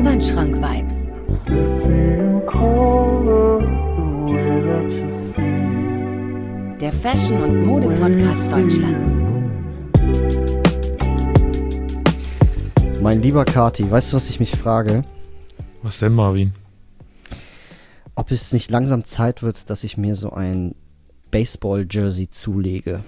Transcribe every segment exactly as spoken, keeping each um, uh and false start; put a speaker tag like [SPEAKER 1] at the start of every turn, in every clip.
[SPEAKER 1] Wandschrank-Vibes. Der Fashion- und Mode-Podcast Deutschlands.
[SPEAKER 2] Mein lieber Kati, weißt du, was ich mich frage?
[SPEAKER 3] Was denn, Marvin?
[SPEAKER 2] Ob es nicht langsam Zeit wird, dass ich mir so ein Baseball-Jersey zulege.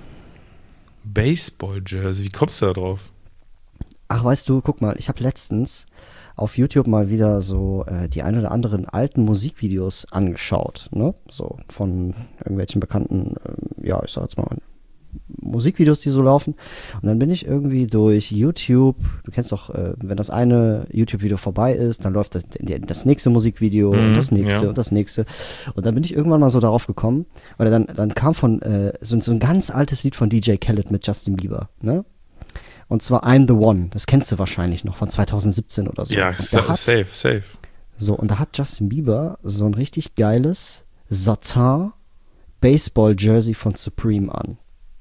[SPEAKER 3] Baseball-Jersey? Wie kommst du da drauf?
[SPEAKER 2] Ach, weißt du, guck mal, ich habe letztens auf YouTube mal wieder so äh, die ein oder anderen alten Musikvideos angeschaut, ne? So von irgendwelchen bekannten, äh, ja, ich sag jetzt mal, Musikvideos, die so laufen. Und dann bin ich irgendwie durch YouTube, du kennst doch, äh, wenn das eine YouTube-Video vorbei ist, dann läuft das, das nächste Musikvideo
[SPEAKER 3] mhm,
[SPEAKER 2] und das nächste
[SPEAKER 3] ja.
[SPEAKER 2] und das nächste. Und dann bin ich irgendwann mal so darauf gekommen, oder dann, dann kam von äh, so, so ein ganz altes Lied von D J Khaled mit Justin Bieber, ne? Und zwar I'm the One. Das kennst du wahrscheinlich noch von zwanzig siebzehn oder so.
[SPEAKER 3] Ja,
[SPEAKER 2] hat,
[SPEAKER 3] safe, safe.
[SPEAKER 2] So, und da hat Justin Bieber so ein richtig geiles Satin Baseball-Jersey von Supreme an.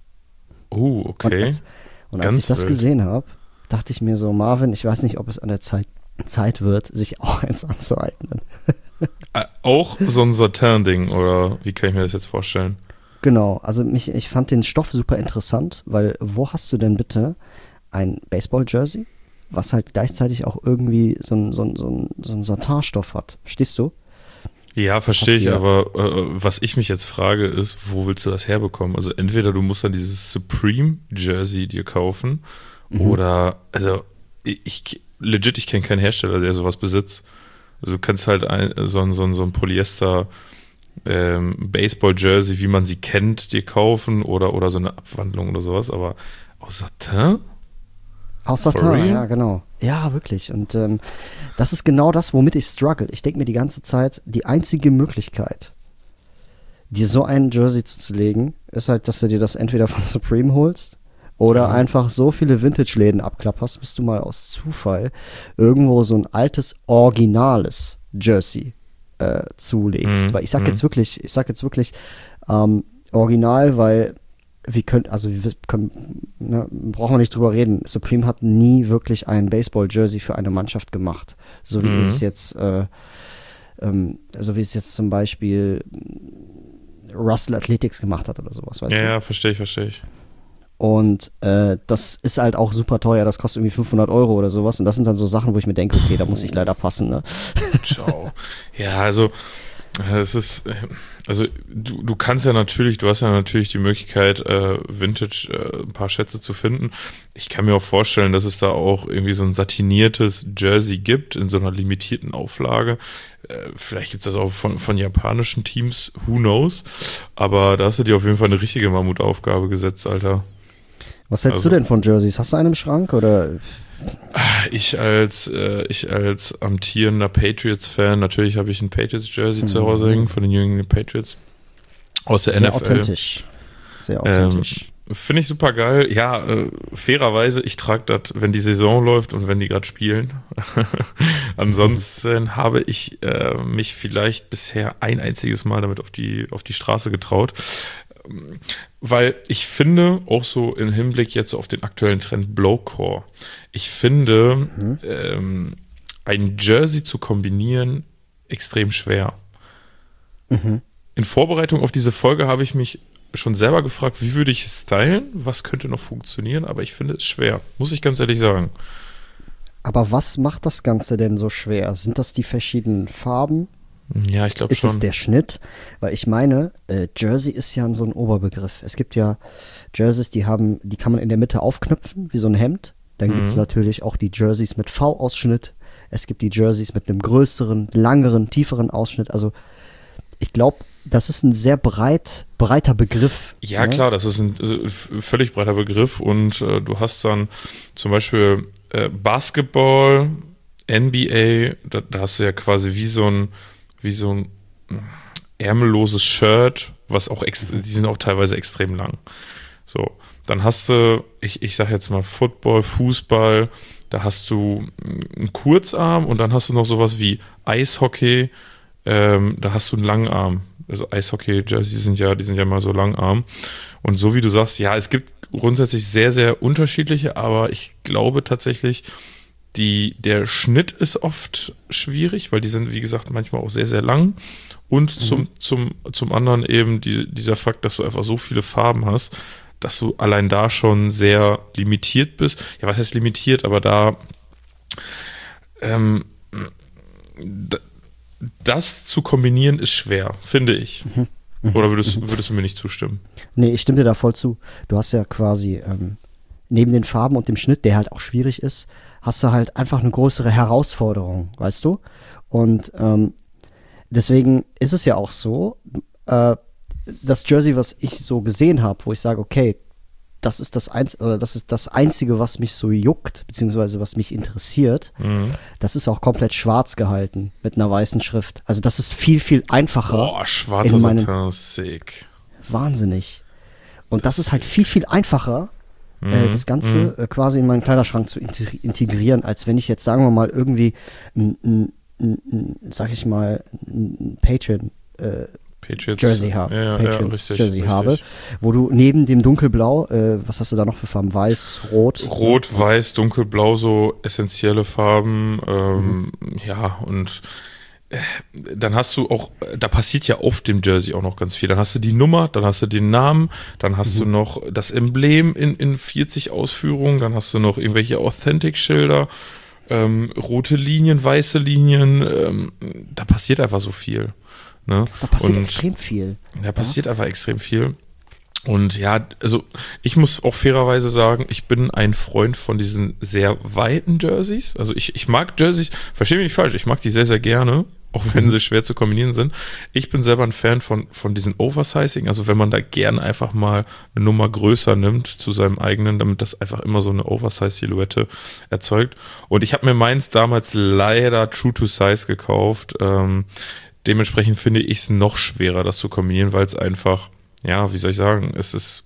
[SPEAKER 3] Oh, okay.
[SPEAKER 2] Und als, und als
[SPEAKER 3] Ganz
[SPEAKER 2] ich das
[SPEAKER 3] wild.
[SPEAKER 2] gesehen habe, dachte ich mir so, Marvin, ich weiß nicht, ob es an der Zeit, Zeit wird, sich auch eins anzueignen.
[SPEAKER 3] Äh, auch so ein Satin-Ding, oder wie kann ich mir das jetzt vorstellen?
[SPEAKER 2] Genau, also mich, ich fand den Stoff super interessant, weil wo hast du denn bitte ein Baseball-Jersey, was halt gleichzeitig auch irgendwie so ein, so ein, so ein, so ein Satin-Stoff hat? Verstehst du?
[SPEAKER 3] Ja, verstehe ich,
[SPEAKER 2] hast du ja-
[SPEAKER 3] aber äh, was ich mich jetzt frage ist, wo willst du das herbekommen? Also entweder du musst dann dieses Supreme-Jersey dir kaufen
[SPEAKER 2] Mhm.
[SPEAKER 3] oder, also ich, legit, ich kenne keinen Hersteller, der sowas besitzt. Also du kannst halt ein, so ein, so ein, so ein Polyester ähm, Baseball-Jersey, wie man sie kennt, dir kaufen oder, oder so eine Abwandlung oder sowas, aber aus Satin?
[SPEAKER 2] Aus
[SPEAKER 3] For
[SPEAKER 2] Satin,
[SPEAKER 3] real?
[SPEAKER 2] ja, genau. Ja, wirklich. Und ähm, das ist genau das, womit ich struggle. Ich denke mir die ganze Zeit, die einzige Möglichkeit, dir so einen Jersey zuzulegen, ist halt, dass du dir das entweder von Supreme holst oder
[SPEAKER 3] Mhm.
[SPEAKER 2] einfach so viele Vintage-Läden abklapperst, bis du mal aus Zufall irgendwo so ein altes, originales Jersey äh, zulegst.
[SPEAKER 3] Mhm,
[SPEAKER 2] Weil ich sag
[SPEAKER 3] mhm.
[SPEAKER 2] jetzt wirklich, ich sag jetzt wirklich ähm, original, weil wir können, also wir können, ne, brauchen wir nicht drüber reden. Supreme hat nie wirklich ein Baseball-Jersey für eine Mannschaft gemacht. So wie
[SPEAKER 3] Mhm.
[SPEAKER 2] es jetzt, äh, ähm, so wie es jetzt zum Beispiel Russell Athletics gemacht hat oder sowas, weißt
[SPEAKER 3] Ja,
[SPEAKER 2] du?
[SPEAKER 3] ja, verstehe ich, verstehe ich.
[SPEAKER 2] Und äh, das ist halt auch super teuer, das kostet irgendwie fünfhundert Euro oder sowas. Und das sind dann so Sachen, wo ich mir denke, okay, da muss ich leider passen, ne?
[SPEAKER 3] Ciao. Ja, also es ist, äh, also du, du kannst ja natürlich, du hast ja natürlich die Möglichkeit, äh, Vintage äh, ein paar Schätze zu finden. Ich kann mir auch vorstellen, dass es da auch irgendwie so ein satiniertes Jersey gibt in so einer limitierten Auflage. Äh, vielleicht gibt es das auch von, von japanischen Teams, who knows. Aber da hast du dir auf jeden Fall eine richtige Mammutaufgabe gesetzt, Alter.
[SPEAKER 2] Was hältst
[SPEAKER 3] Also-
[SPEAKER 2] du denn von Jerseys? Hast du einen im Schrank oder?
[SPEAKER 3] Ich als, äh, ich als amtierender Patriots-Fan, natürlich habe ich ein Patriots-Jersey zu Hause hängen von den New England Patriots aus der
[SPEAKER 2] Sehr
[SPEAKER 3] N F L.
[SPEAKER 2] authentisch. Sehr authentisch.
[SPEAKER 3] Ähm, Finde ich super geil. Ja, äh, fairerweise, ich trage das, wenn die Saison läuft und wenn die gerade spielen. Ansonsten habe ich äh, mich vielleicht bisher ein einziges Mal damit auf die, auf die Straße getraut. Ähm, Weil ich finde, auch so im Hinblick jetzt auf den aktuellen Trend Blowcore, ich finde, ähm, ein Jersey zu kombinieren extrem schwer.
[SPEAKER 2] Mhm.
[SPEAKER 3] In Vorbereitung auf diese Folge habe ich mich schon selber gefragt, wie würde ich es stylen, was könnte noch funktionieren, aber ich finde es schwer, muss ich ganz ehrlich sagen.
[SPEAKER 2] Aber was macht das Ganze denn so schwer? Sind das die verschiedenen Farben?
[SPEAKER 3] Ja, ich glaube
[SPEAKER 2] Ist
[SPEAKER 3] schon.
[SPEAKER 2] es der Schnitt? Weil ich meine, äh, Jersey ist ja so ein Oberbegriff. Es gibt ja Jerseys, die haben, die kann man in der Mitte aufknüpfen, wie so ein Hemd. Dann gibt es
[SPEAKER 3] Mhm.
[SPEAKER 2] natürlich auch die Jerseys mit V-Ausschnitt. Es gibt die Jerseys mit einem größeren, langeren, tieferen Ausschnitt. Also ich glaube, das ist ein sehr breit, breiter Begriff.
[SPEAKER 3] Ja,
[SPEAKER 2] ne?
[SPEAKER 3] klar, das ist ein äh, f- völlig breiter Begriff und äh, du hast dann zum Beispiel äh, Basketball, N B A, da, da hast du ja quasi wie so ein, wie so ein äh, ärmelloses Shirt, was auch, ex- die sind auch teilweise extrem lang. So, dann hast du, ich, ich sag jetzt mal Football, Fußball, da hast du einen Kurzarm und dann hast du noch sowas wie Eishockey, ähm, da hast du einen Langarm. Also Eishockey-Jerseys sind ja, die sind ja mal so Langarm. Und so wie du sagst, ja, es gibt grundsätzlich sehr, sehr unterschiedliche, aber ich glaube tatsächlich, Die, der Schnitt ist oft schwierig, weil die sind, wie gesagt, manchmal auch sehr, sehr lang. Und mhm. zum, zum, zum anderen eben die, dieser Fakt, dass du einfach so viele Farben hast, dass du allein da schon sehr limitiert bist. Ja, was heißt limitiert? Aber da ähm, das zu kombinieren ist schwer, finde ich. Mhm. Mhm. Oder würdest, mhm. würdest du mir nicht zustimmen?
[SPEAKER 2] Nee, ich stimme dir da voll zu. Du hast ja quasi ähm, neben den Farben und dem Schnitt, der halt auch schwierig ist, hast du halt einfach eine größere Herausforderung, weißt du? Und ähm, deswegen ist es ja auch so, äh, das Jersey, was ich so gesehen habe, wo ich sage, okay, das ist das, Einz- oder das ist das Einzige, was mich so juckt, beziehungsweise was mich interessiert, mhm. das ist auch komplett schwarz gehalten mit einer weißen Schrift. Also das ist viel, viel einfacher.
[SPEAKER 3] Boah, schwarzer Satin, sick.
[SPEAKER 2] Wahnsinnig. Und das ist halt viel, viel einfacher, mhm. äh, das Ganze mhm. äh, quasi in meinen Kleiderschrank zu integ- integrieren, als wenn ich jetzt, sagen wir mal, irgendwie, n, n, n, n, sag ich mal, ein Patreon äh,
[SPEAKER 3] Patriots,
[SPEAKER 2] Jersey habe,
[SPEAKER 3] ja, ja,
[SPEAKER 2] Patriots
[SPEAKER 3] ja, richtig,
[SPEAKER 2] Jersey
[SPEAKER 3] richtig.
[SPEAKER 2] habe, wo du neben dem dunkelblau, äh, was hast du da noch für Farben? Weiß, Rot?
[SPEAKER 3] Rot, Weiß, Dunkelblau, so essentielle Farben, ähm, mhm. ja, und äh, dann hast du auch, da passiert ja auf dem Jersey auch noch ganz viel. Dann hast du die Nummer, dann hast du den Namen, dann hast mhm. du noch das Emblem in, in vierzig Ausführungen, dann hast du noch irgendwelche Authentic-Schilder, ähm, rote Linien, weiße Linien, ähm, da passiert einfach so viel. Ne?
[SPEAKER 2] Da passiert
[SPEAKER 3] und
[SPEAKER 2] extrem viel.
[SPEAKER 3] Da passiert ja? einfach extrem viel. Und ja, also ich muss auch fairerweise sagen, ich bin ein Freund von diesen sehr weiten Jerseys. Also ich, ich mag Jerseys, verstehe mich nicht falsch, ich mag die sehr, sehr gerne, auch wenn sie schwer zu kombinieren sind. Ich bin selber ein Fan von, von diesen Oversizing, also wenn man da gern einfach mal eine Nummer größer nimmt zu seinem eigenen, damit das einfach immer so eine Oversize-Silhouette erzeugt. Und ich habe mir meins damals leider True to Size gekauft. Ähm, Dementsprechend finde ich es noch schwerer, das zu kombinieren, weil es einfach, ja, wie soll ich sagen, es ist,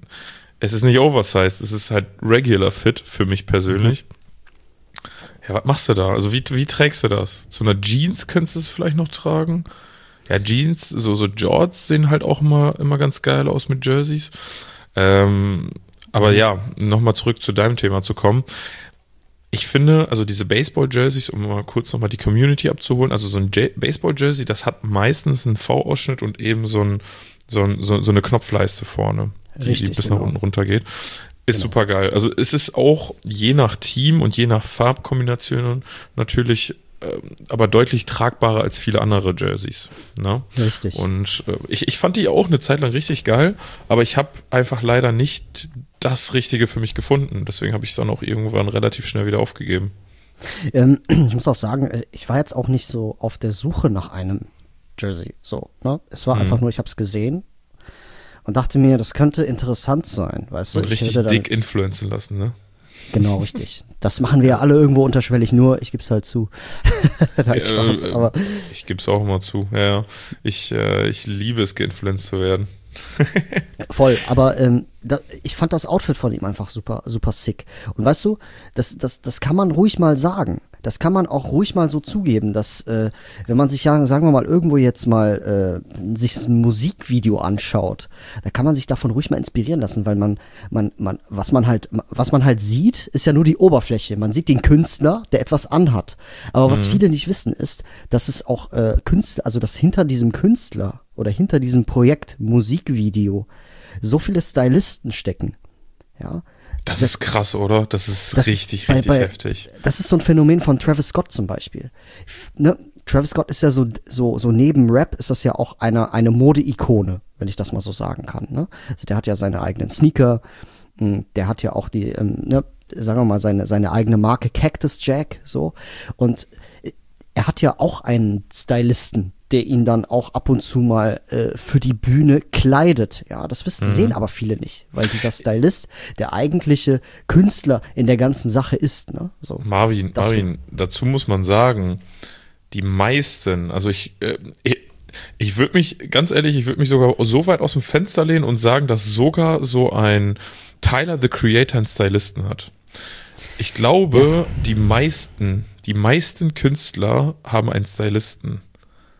[SPEAKER 3] es ist nicht oversized, es ist halt regular fit für mich persönlich. Mhm. Ja, was machst du da? Also wie, wie trägst du das? Zu einer Jeans könntest du es vielleicht noch tragen? Ja, Jeans, so, so Jorts sehen halt auch immer, immer ganz geil aus mit Jerseys. Ähm, aber mhm. ja, nochmal zurück zu deinem Thema zu kommen. Ich finde, also diese Baseball-Jerseys, um mal kurz nochmal die Community abzuholen, also so ein J- Baseball-Jersey, das hat meistens einen V-Ausschnitt und eben so, ein, so, ein, so, so eine Knopfleiste vorne, die, Richtig, die bis genau. nach unten runter geht. Ist genau. super geil. Also es ist auch je nach Team und je nach Farbkombinationen natürlich äh, aber deutlich tragbarer als viele andere Jerseys. Ne?
[SPEAKER 2] Richtig.
[SPEAKER 3] Und äh, ich, ich fand die auch eine Zeit lang richtig geil, aber ich habe einfach leider nicht das Richtige für mich gefunden. Deswegen habe ich es dann auch irgendwann relativ schnell wieder aufgegeben.
[SPEAKER 2] Ähm, ich muss auch sagen, ich war jetzt auch nicht so auf der Suche nach einem Jersey. So, ne? Es war mhm. einfach nur, ich habe es gesehen und dachte mir, das könnte interessant sein. Weißt du?
[SPEAKER 3] Und richtig dick influenzen lassen, ne?
[SPEAKER 2] Genau, richtig. Das machen wir ja alle irgendwo unterschwellig, nur ich gebe es halt zu. Nein, Spaß,
[SPEAKER 3] äh,
[SPEAKER 2] aber
[SPEAKER 3] ich gebe es auch immer zu. Ja, ja. Ich, äh, ich liebe es, geinfluenced zu werden.
[SPEAKER 2] Voll, aber ähm, da, ich fand das Outfit von ihm einfach super, super sick. Und weißt du, das, das, das kann man ruhig mal sagen. Das kann man auch ruhig mal so zugeben, dass, äh, wenn man sich ja, sagen wir mal, irgendwo jetzt mal äh, sich ein Musikvideo anschaut, da kann man sich davon ruhig mal inspirieren lassen, weil man, man, man, was man halt, was man halt sieht, ist ja nur die Oberfläche. Man sieht den Künstler, der etwas anhat. Aber was mhm. viele nicht wissen, ist, dass es auch äh, Künstler, also dass hinter diesem Künstler oder hinter diesem Projekt Musikvideo so viele Stylisten stecken. Ja.
[SPEAKER 3] Das, das ist krass, oder? Das ist das richtig, ist bei, richtig bei, heftig.
[SPEAKER 2] Das ist so ein Phänomen von Travis Scott zum Beispiel. Ne? Travis Scott ist ja so, so, so neben Rap ist das ja auch eine, eine Mode-Ikone, wenn ich das mal so sagen kann. Ne? Also der hat ja seine eigenen Sneaker, der hat ja auch die, ähm, ne, sagen wir mal, seine, seine eigene Marke Cactus Jack, so. Und er hat ja auch einen Stylisten, der ihn dann auch ab und zu mal äh, für die Bühne kleidet. Ja, das wissen, mhm. sehen aber viele nicht, weil dieser Stylist der eigentliche Künstler in der ganzen Sache ist. Ne? So,
[SPEAKER 3] Marvin, Marvin, dazu muss man sagen, die meisten, also ich, äh, ich, ich würde mich, ganz ehrlich, ich würde mich sogar so weit aus dem Fenster lehnen und sagen, dass sogar so ein Tyler, the Creator, einen Stylisten hat. Ich glaube, die meisten, die meisten Künstler haben einen Stylisten.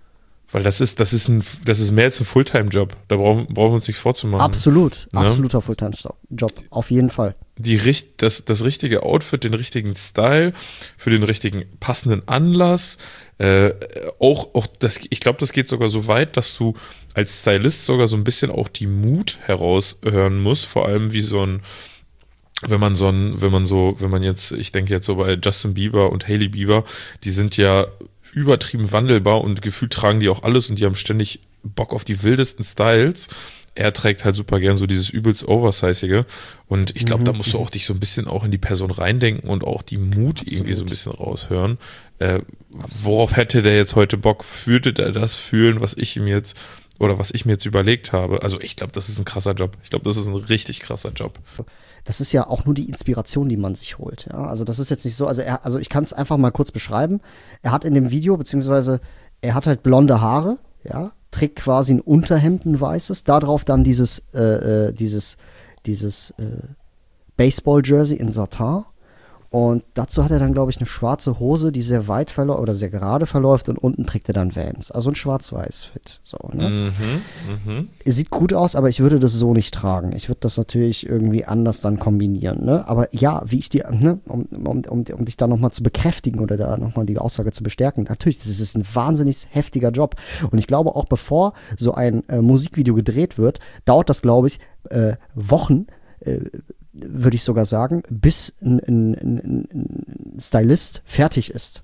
[SPEAKER 3] Weil das ist, das ist ein, das ist mehr als ein Fulltime-Job. Da brauchen, brauchen wir uns nichts vorzumachen.
[SPEAKER 2] Absolut,
[SPEAKER 3] Ne?
[SPEAKER 2] absoluter Fulltime-Job, auf jeden Fall.
[SPEAKER 3] Die, richt- das, das richtige Outfit, den richtigen Style, für den richtigen passenden Anlass. Äh, auch, auch das, ich glaube, das geht sogar so weit, dass du als Stylist sogar so ein bisschen auch die Mut heraushören musst. Vor allem wie so ein, wenn man so ein, wenn man so, wenn man jetzt, ich denke jetzt so bei Justin Bieber und Hailey Bieber, die sind ja übertrieben wandelbar und gefühlt tragen die auch alles und die haben ständig Bock auf die wildesten Styles. Er trägt halt super gern so dieses übelst Oversizeige und ich glaube, mhm. da musst du auch dich so ein bisschen auch in die Person reindenken und auch die Mut Absolut. irgendwie so ein bisschen raushören. Äh, worauf hätte der jetzt heute Bock? Würde der das fühlen, was ich ihm jetzt oder was ich mir jetzt überlegt habe? Also ich glaube, das ist ein krasser Job. Ich glaube, das ist ein richtig krasser Job.
[SPEAKER 2] Das ist ja auch nur die Inspiration, die man sich holt. Ja? Also das ist jetzt nicht so, also er, also ich kann es einfach mal kurz beschreiben. Er hat in dem Video, beziehungsweise er hat halt blonde Haare, ja, trägt quasi ein Unterhemd, ein weißes, darauf dann dieses, äh, dieses, dieses äh, Baseball-Jersey in Satin. Und dazu hat er dann, glaube ich, eine schwarze Hose, die sehr weit verläuft oder sehr gerade verläuft und unten trägt er dann Vans. Also ein Schwarz-Weiß-Fit. So, ne?
[SPEAKER 3] Mhm, mh.
[SPEAKER 2] Sieht gut aus, aber ich würde das so nicht tragen. Ich würde das natürlich irgendwie anders dann kombinieren. Ne? Aber ja, wie ich dir, ne, um, um, um, um dich da nochmal zu bekräftigen oder da nochmal die Aussage zu bestärken, natürlich, das ist ein wahnsinnig heftiger Job. Und ich glaube auch, bevor so ein äh, Musikvideo gedreht wird, dauert das, glaube ich, äh, Wochen, äh, würde ich sogar sagen, bis ein, ein, ein, ein Stylist fertig ist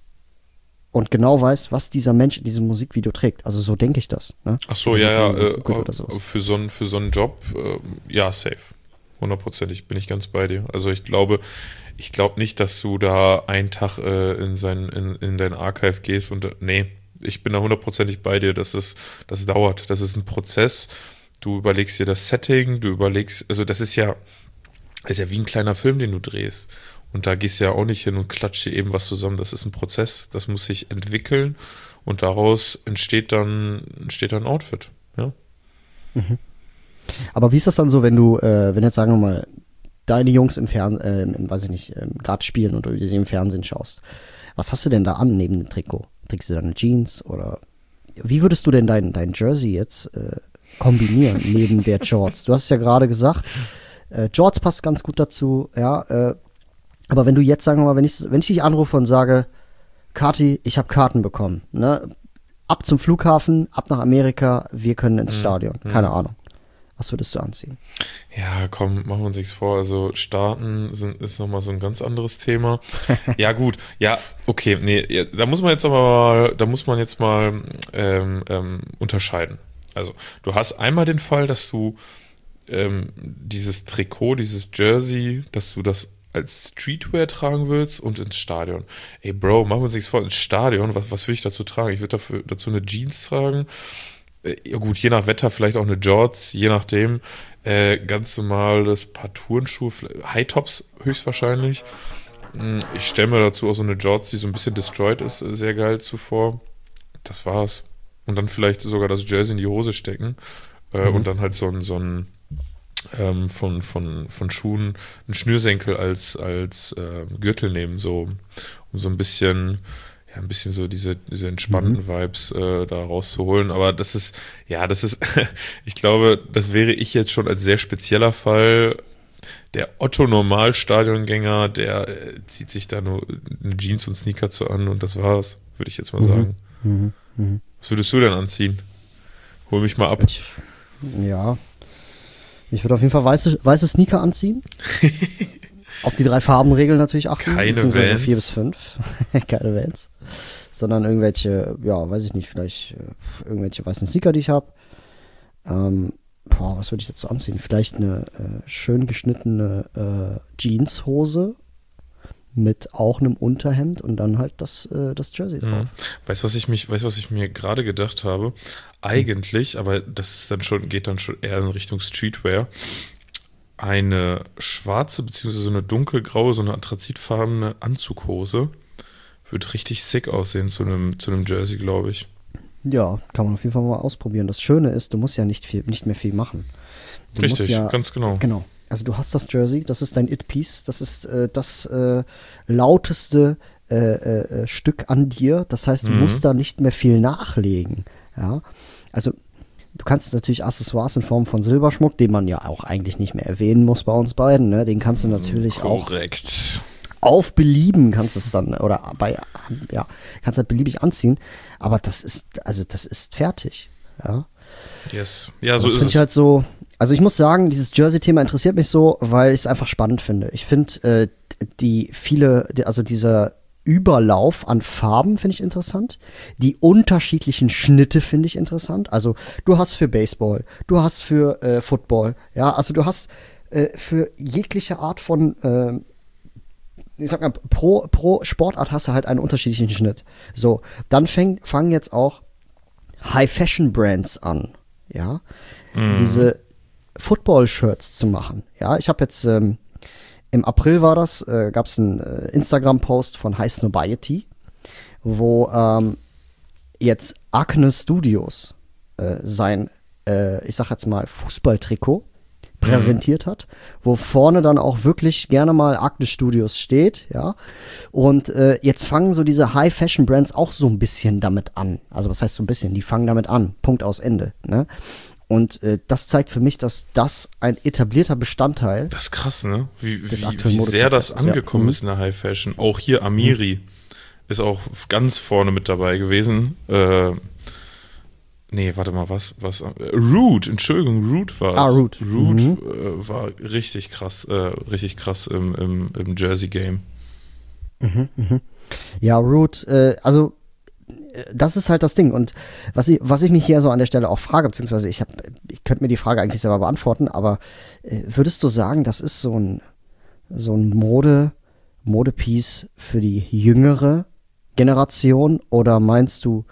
[SPEAKER 2] und genau weiß, was dieser Mensch in diesem Musikvideo trägt. Also so denke ich das. Ne?
[SPEAKER 3] Ach so, ja, ja, äh, für so einen für so einen Job, äh, ja, safe. Hundertprozentig bin ich ganz bei dir. Also ich glaube, ich glaube nicht, dass du da einen Tag äh, in, sein, in, in dein Archive gehst und, äh, nee, ich bin da hundertprozentig bei dir. Das ist, das dauert. Das ist ein Prozess. Du überlegst dir das Setting, du überlegst, also das ist ja, ist ja wie ein kleiner Film, den du drehst. Und da gehst du ja auch nicht hin und klatscht dir eben was zusammen. Das ist ein Prozess. Das muss sich entwickeln und daraus entsteht dann, entsteht dann ein Outfit. Ja.
[SPEAKER 2] Mhm. Aber wie ist das dann so, wenn du, äh, wenn jetzt sagen wir mal, deine Jungs im Fernsehen, äh, weiß ich nicht, äh, gerade spielen und du sie im Fernsehen schaust. Was hast du denn da an neben dem Trikot? Trägst du da eine Jeans oder wie würdest du denn dein, dein Jersey jetzt äh, kombinieren neben der Jorts? Du hast es ja gerade gesagt, Äh, Jorts passt ganz gut dazu, ja. Äh, aber wenn du jetzt, sagen wir mal, wenn ich, wenn ich dich anrufe und sage, Kati, ich habe Karten bekommen, ne? Ab zum Flughafen, ab nach Amerika, wir können ins Stadion.
[SPEAKER 3] Mhm.
[SPEAKER 2] Keine Ahnung. Was würdest du anziehen?
[SPEAKER 3] Ja, komm, machen wir uns nichts vor. Also starten sind, ist nochmal so ein ganz anderes Thema. Ja, gut. Ja, okay. Nee, ja, da muss man jetzt aber mal, da muss man jetzt mal ähm, ähm, unterscheiden. Also du hast einmal den Fall, dass du Ähm, dieses Trikot, dieses Jersey, dass du das als Streetwear tragen willst und ins Stadion. Ey, Bro, machen wir uns nichts vor, ins Stadion, was, was will ich dazu tragen? Ich würde dafür, dazu eine Jeans tragen. Äh, ja gut, je nach Wetter vielleicht auch eine Jorts, je nachdem. Äh, ganz normales Paar Turnschuhe, High-Tops höchstwahrscheinlich. Ich stelle mir dazu auch so eine Jorts, die so ein bisschen destroyed ist, sehr geil zuvor. Das war's. Und dann vielleicht sogar das Jersey in die Hose stecken. Äh, mhm. Und dann halt so ein, so ein Ähm, von, von, von Schuhen einen Schnürsenkel als, als äh, Gürtel nehmen, so um so ein bisschen, ja, ein bisschen so diese, diese entspannten mhm. Vibes äh, da rauszuholen. Aber das ist, ja, das ist, ich glaube, das wäre ich jetzt schon als sehr spezieller Fall. Der Otto-Normal-Stadiongänger, der äh, zieht sich da nur eine Jeans und Sneaker zu an und das war's, würde ich jetzt mal
[SPEAKER 2] mhm.
[SPEAKER 3] sagen.
[SPEAKER 2] Mhm. Mhm.
[SPEAKER 3] Was würdest du denn anziehen? Hol mich mal ab.
[SPEAKER 2] Ich, ja, Ich würde auf jeden Fall weiße, weiße Sneaker anziehen. Auf die drei Farbenregeln natürlich achten.
[SPEAKER 3] Keine
[SPEAKER 2] beziehungsweise
[SPEAKER 3] Vans.
[SPEAKER 2] vier bis fünf. Keine Vans. Sondern irgendwelche, ja, weiß ich nicht, vielleicht äh, irgendwelche weißen Sneaker, die ich habe. Ähm, boah, was würde ich dazu anziehen? Vielleicht eine äh, schön geschnittene äh, Jeanshose mit auch einem Unterhemd und dann halt das, äh, das Jersey drauf.
[SPEAKER 3] Mhm. Weißt du, was ich mich, weißt, was ich mir gerade gedacht habe? Eigentlich, aber das ist dann schon, geht dann schon eher in Richtung Streetwear, eine schwarze beziehungsweise so eine dunkelgraue, so eine anthrazitfarbene Anzughose würde richtig sick aussehen zu einem, zu einem Jersey, glaube ich.
[SPEAKER 2] Ja, kann man auf jeden Fall mal ausprobieren. Das Schöne ist, du musst ja nicht viel, nicht mehr viel machen. Du
[SPEAKER 3] Richtig,
[SPEAKER 2] musst ja,
[SPEAKER 3] ganz genau.
[SPEAKER 2] Genau. Also du hast das Jersey, das ist dein It-Piece, das ist äh, das äh, lauteste äh, äh, Stück an dir. Das heißt, du
[SPEAKER 3] Mhm.
[SPEAKER 2] musst da nicht mehr viel nachlegen. Ja, also du kannst natürlich Accessoires in Form von Silberschmuck, den man ja auch eigentlich nicht mehr erwähnen muss bei uns beiden, ne? Den kannst du natürlich
[SPEAKER 3] Korrekt.
[SPEAKER 2] auch auf Belieben kannst es dann, oder bei, ja, kannst halt beliebig anziehen, aber das ist, also das ist fertig, ja.
[SPEAKER 3] Yes. Ja, so
[SPEAKER 2] das
[SPEAKER 3] ist
[SPEAKER 2] finde
[SPEAKER 3] es.
[SPEAKER 2] ich halt so, also ich muss sagen, dieses Jersey-Thema interessiert mich so, weil ich es einfach spannend finde. Ich finde äh, die viele, die, also dieser Überlauf an Farben finde ich interessant. Die unterschiedlichen Schnitte finde ich interessant. Also du hast für Baseball, du hast für äh, Football, ja, also du hast äh, für jegliche Art von, äh, ich sag mal, pro, pro Sportart hast du halt einen unterschiedlichen Schnitt. So, dann fäng, fangen jetzt auch High-Fashion-Brands an, ja, mhm. diese Football-Shirts zu machen. Ja, ich habe jetzt ähm, im April war das, äh, gab es einen äh, Instagram-Post von High Snobiety, wo ähm, jetzt Acne Studios äh, sein, äh, ich sag jetzt mal, Fußballtrikot präsentiert hat, wo vorne dann auch wirklich gerne mal Acne Studios steht, ja. Und äh, jetzt fangen so diese High-Fashion-Brands auch so ein bisschen damit an. Also was heißt so ein bisschen? Die fangen damit an. Punkt aus Ende, ne? Und äh, das zeigt für mich, dass das ein etablierter Bestandteil
[SPEAKER 3] Das ist krass, ne? Wie, wie,
[SPEAKER 2] aktuellen
[SPEAKER 3] wie sehr das
[SPEAKER 2] Modezeitalters, ja.
[SPEAKER 3] angekommen
[SPEAKER 2] Mhm.
[SPEAKER 3] ist in der High Fashion. Auch hier Amiri ist auch ganz vorne mit dabei gewesen. Äh, nee, warte mal, was? was äh, Root, Entschuldigung, Root war es.
[SPEAKER 2] Ah, Root.
[SPEAKER 3] Root
[SPEAKER 2] Mhm.
[SPEAKER 3] äh, war richtig krass, äh, richtig krass im, im, im Jersey-Game.
[SPEAKER 2] Mhm, mhm. Ja, Root, äh, also äh, das ist halt das Ding. Und was ich, was ich mich hier so an der Stelle auch frage, beziehungsweise ich, hab, ich könnte mir die Frage eigentlich selber beantworten, aber äh, würdest du sagen, das ist so ein, so ein Mode, Modepiece für die jüngere Generation, oder meinst du,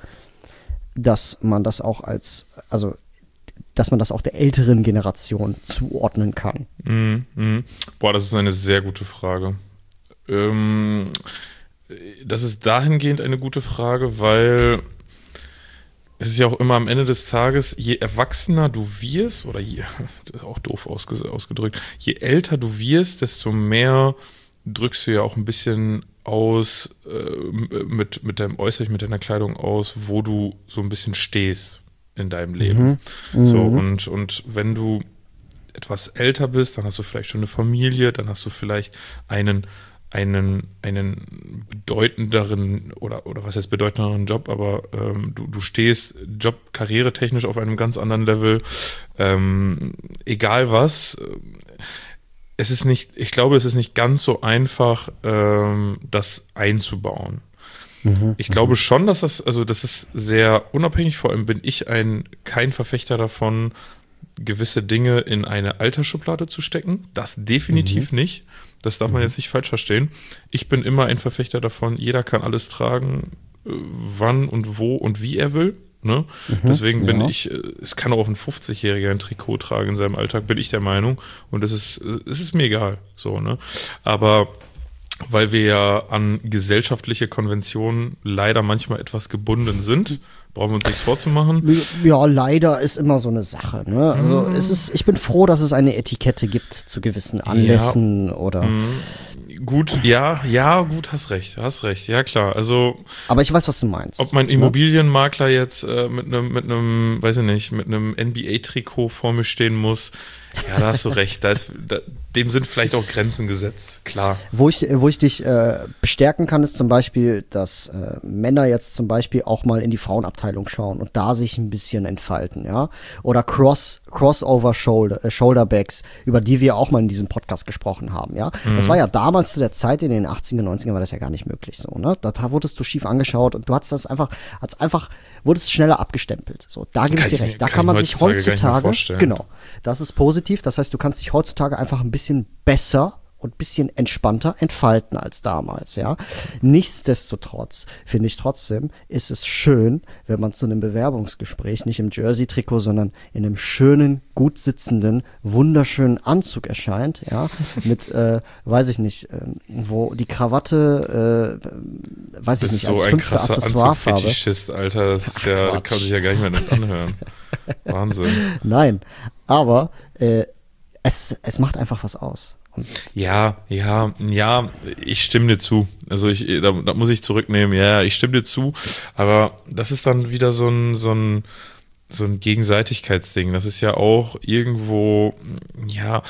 [SPEAKER 2] dass man das auch als, also dass man das auch der älteren Generation zuordnen kann?
[SPEAKER 3] Mhm, mhm. Boah, das ist eine sehr gute Frage. Ähm, das ist dahingehend eine gute Frage, weil es ist ja auch immer am Ende des Tages, je erwachsener du wirst, oder je, das ist auch doof ausge- ausgedrückt, je älter du wirst, desto mehr drückst du ja auch ein bisschen aus, äh, mit, mit deinem Äußerlich, mit deiner Kleidung aus, wo du so ein bisschen stehst in deinem Leben.
[SPEAKER 2] Mhm.
[SPEAKER 3] So,
[SPEAKER 2] Mhm.
[SPEAKER 3] und, und wenn du etwas älter bist, dann hast du vielleicht schon eine Familie, dann hast du vielleicht einen, einen, einen bedeutenderen, oder, oder was heißt bedeutenderen Job, aber ähm, du, du stehst Job, karrieretechnisch auf einem ganz anderen Level, ähm, egal was. Es ist nicht, ich glaube, es ist nicht ganz so einfach, ähm, das einzubauen.
[SPEAKER 2] Mhm.
[SPEAKER 3] Ich glaube schon, dass das, also das ist sehr unabhängig, vor allem bin ich ein, kein Verfechter davon, gewisse Dinge in eine Altersschublade zu stecken. Das definitiv mhm. nicht. Das darf man jetzt nicht falsch verstehen. Ich bin immer ein Verfechter davon, jeder kann alles tragen, wann und wo und wie er will. Ne? Mhm, Deswegen bin ja. ich, es kann auch ein fünfzigjähriger ein Trikot tragen in seinem Alltag, bin ich der Meinung. Und es ist, es ist mir egal. So, ne? Aber weil wir ja an gesellschaftliche Konventionen leider manchmal etwas gebunden sind, brauchen wir uns nichts vorzumachen.
[SPEAKER 2] Ja, leider ist immer so eine Sache. Ne? Also mm. es ist, ich bin froh, dass es eine Etikette gibt zu gewissen Anlässen ja. oder.
[SPEAKER 3] Mm. Gut, ja, ja, gut, hast recht, hast recht, ja klar. Also,
[SPEAKER 2] aber ich weiß, was du meinst.
[SPEAKER 3] Ob mein Immobilienmakler ne? jetzt äh, mit einem, mit einem, weiß ich nicht, mit einem N B A-Trikot vor mir stehen muss, ja, da hast du recht. Da ist, da, dem sind vielleicht auch Grenzen gesetzt, klar.
[SPEAKER 2] Wo ich, wo ich dich äh, bestärken kann, ist zum Beispiel, dass äh, Männer jetzt zum Beispiel auch mal in die Frauenabteilung schauen und da sich ein bisschen entfalten, ja. Oder Cross, Crossover Shoulder, äh, Shoulderbacks, über die wir auch mal in diesem Podcast gesprochen haben, ja. Mhm. Das war ja damals zu der Zeit, in den achtziger, neunziger war das ja gar nicht möglich so, ne. Da, da wurdest du schief angeschaut und du hattest das einfach, als einfach, wurdest schneller abgestempelt. So, da gebe ich dir recht. Da kann, kann man sich heutzutage, genau, das ist positiv. Das heißt, du kannst dich heutzutage einfach ein bisschen besser und ein bisschen entspannter entfalten als damals, ja. Nichtsdestotrotz finde ich trotzdem, ist es schön, wenn man zu einem Bewerbungsgespräch nicht im Jersey-Trikot, sondern in einem schönen, gut sitzenden, wunderschönen Anzug erscheint, ja, mit, äh, weiß ich nicht, äh, wo die Krawatte, äh, weiß ich nicht,
[SPEAKER 3] so
[SPEAKER 2] als fünfte Accessoirefarbe.
[SPEAKER 3] Fetischist, Alter, das ist ja, kann sich ja gar nicht mehr nicht anhören. Wahnsinn.
[SPEAKER 2] Nein, aber äh, es, es macht einfach was aus. Und
[SPEAKER 3] Ja, ja, ja, ich stimme dir zu. Also ich, da, da muss ich zurücknehmen. Ja, ich stimme dir zu. Aber das ist dann wieder so ein, so ein, so ein Gegenseitigkeitsding. Das ist ja auch irgendwo, ja,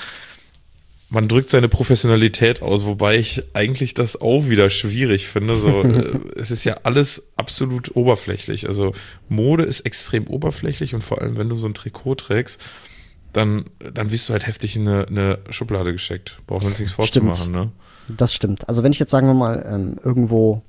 [SPEAKER 3] man drückt seine Professionalität aus, wobei ich eigentlich das auch wieder schwierig finde. So, äh, es ist ja alles absolut oberflächlich. Also Mode ist extrem oberflächlich und vor allem, wenn du so ein Trikot trägst, dann, dann wirst du halt heftig in eine, eine Schublade gesteckt. Brauchen wir uns nichts vorzumachen,
[SPEAKER 2] Stimmt.
[SPEAKER 3] ne?
[SPEAKER 2] Das stimmt. Also wenn ich jetzt, sagen wir mal, ähm, irgendwo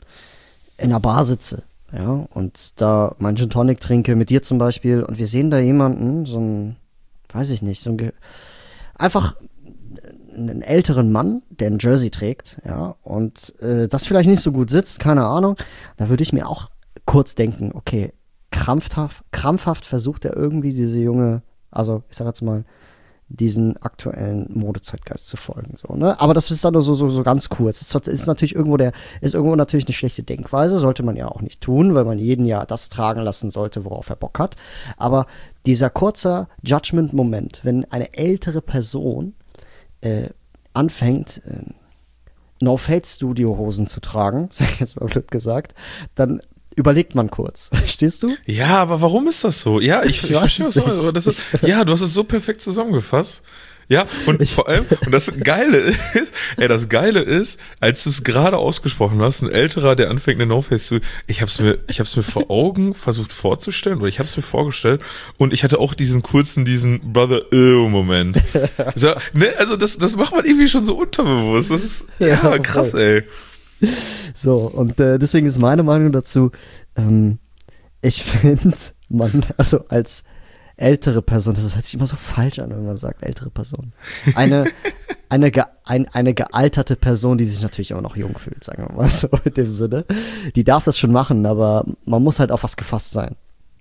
[SPEAKER 2] in einer Bar sitze, ja, und da meinen Gin Tonic trinke, mit dir zum Beispiel, und wir sehen da jemanden, so ein, weiß ich nicht, so ein, Ge- einfach einen älteren Mann, der ein Jersey trägt, ja, und äh, das vielleicht nicht so gut sitzt, keine Ahnung, da würde ich mir auch kurz denken, okay, krampfhaft, krampfhaft versucht er irgendwie diese junge, also ich sag jetzt mal, diesen aktuellen Modezeitgeist zu folgen, so, ne? Aber das ist dann nur so, so, so ganz kurz. Es ist, ist natürlich irgendwo der, ist irgendwo natürlich eine schlechte Denkweise, sollte man ja auch nicht tun, weil man jeden Jahr das tragen lassen sollte, worauf er Bock hat. Aber dieser kurze Judgment-Moment, wenn eine ältere Person äh, anfängt, äh, No-Fade-Studio-Hosen zu tragen, sag ich jetzt mal blöd gesagt, dann überlegt man kurz. Verstehst du?
[SPEAKER 3] Ja, aber warum ist das so? Ja, ich,
[SPEAKER 2] Ich
[SPEAKER 3] ich
[SPEAKER 2] weiß
[SPEAKER 3] verstehe
[SPEAKER 2] es
[SPEAKER 3] was du
[SPEAKER 2] nicht.
[SPEAKER 3] meinst, aber das ist, ja, du hast es so perfekt zusammengefasst. Ja, und vor allem, und das Geile ist, ey, das Geile ist, als du es gerade ausgesprochen hast, ein älterer, der anfängt, eine No-Face zu, ich hab's mir, ich hab's mir vor Augen versucht vorzustellen, oder ich hab's mir vorgestellt, und ich hatte auch diesen kurzen, diesen Brother-Ew-Moment. So, ne, also das, das macht man irgendwie schon so unterbewusst. Das ist, ja,
[SPEAKER 2] Ja,
[SPEAKER 3] krass,
[SPEAKER 2] voll.
[SPEAKER 3] ey.
[SPEAKER 2] So, und äh, deswegen ist meine Meinung dazu, ähm, ich finde, man, also als ältere Person, das hört sich immer so falsch an, wenn man sagt ältere Person. Eine, eine, ge, ein, eine gealterte Person, die sich natürlich auch noch jung fühlt, sagen wir mal so in dem Sinne. Die darf das schon machen, aber man muss halt auf was gefasst sein.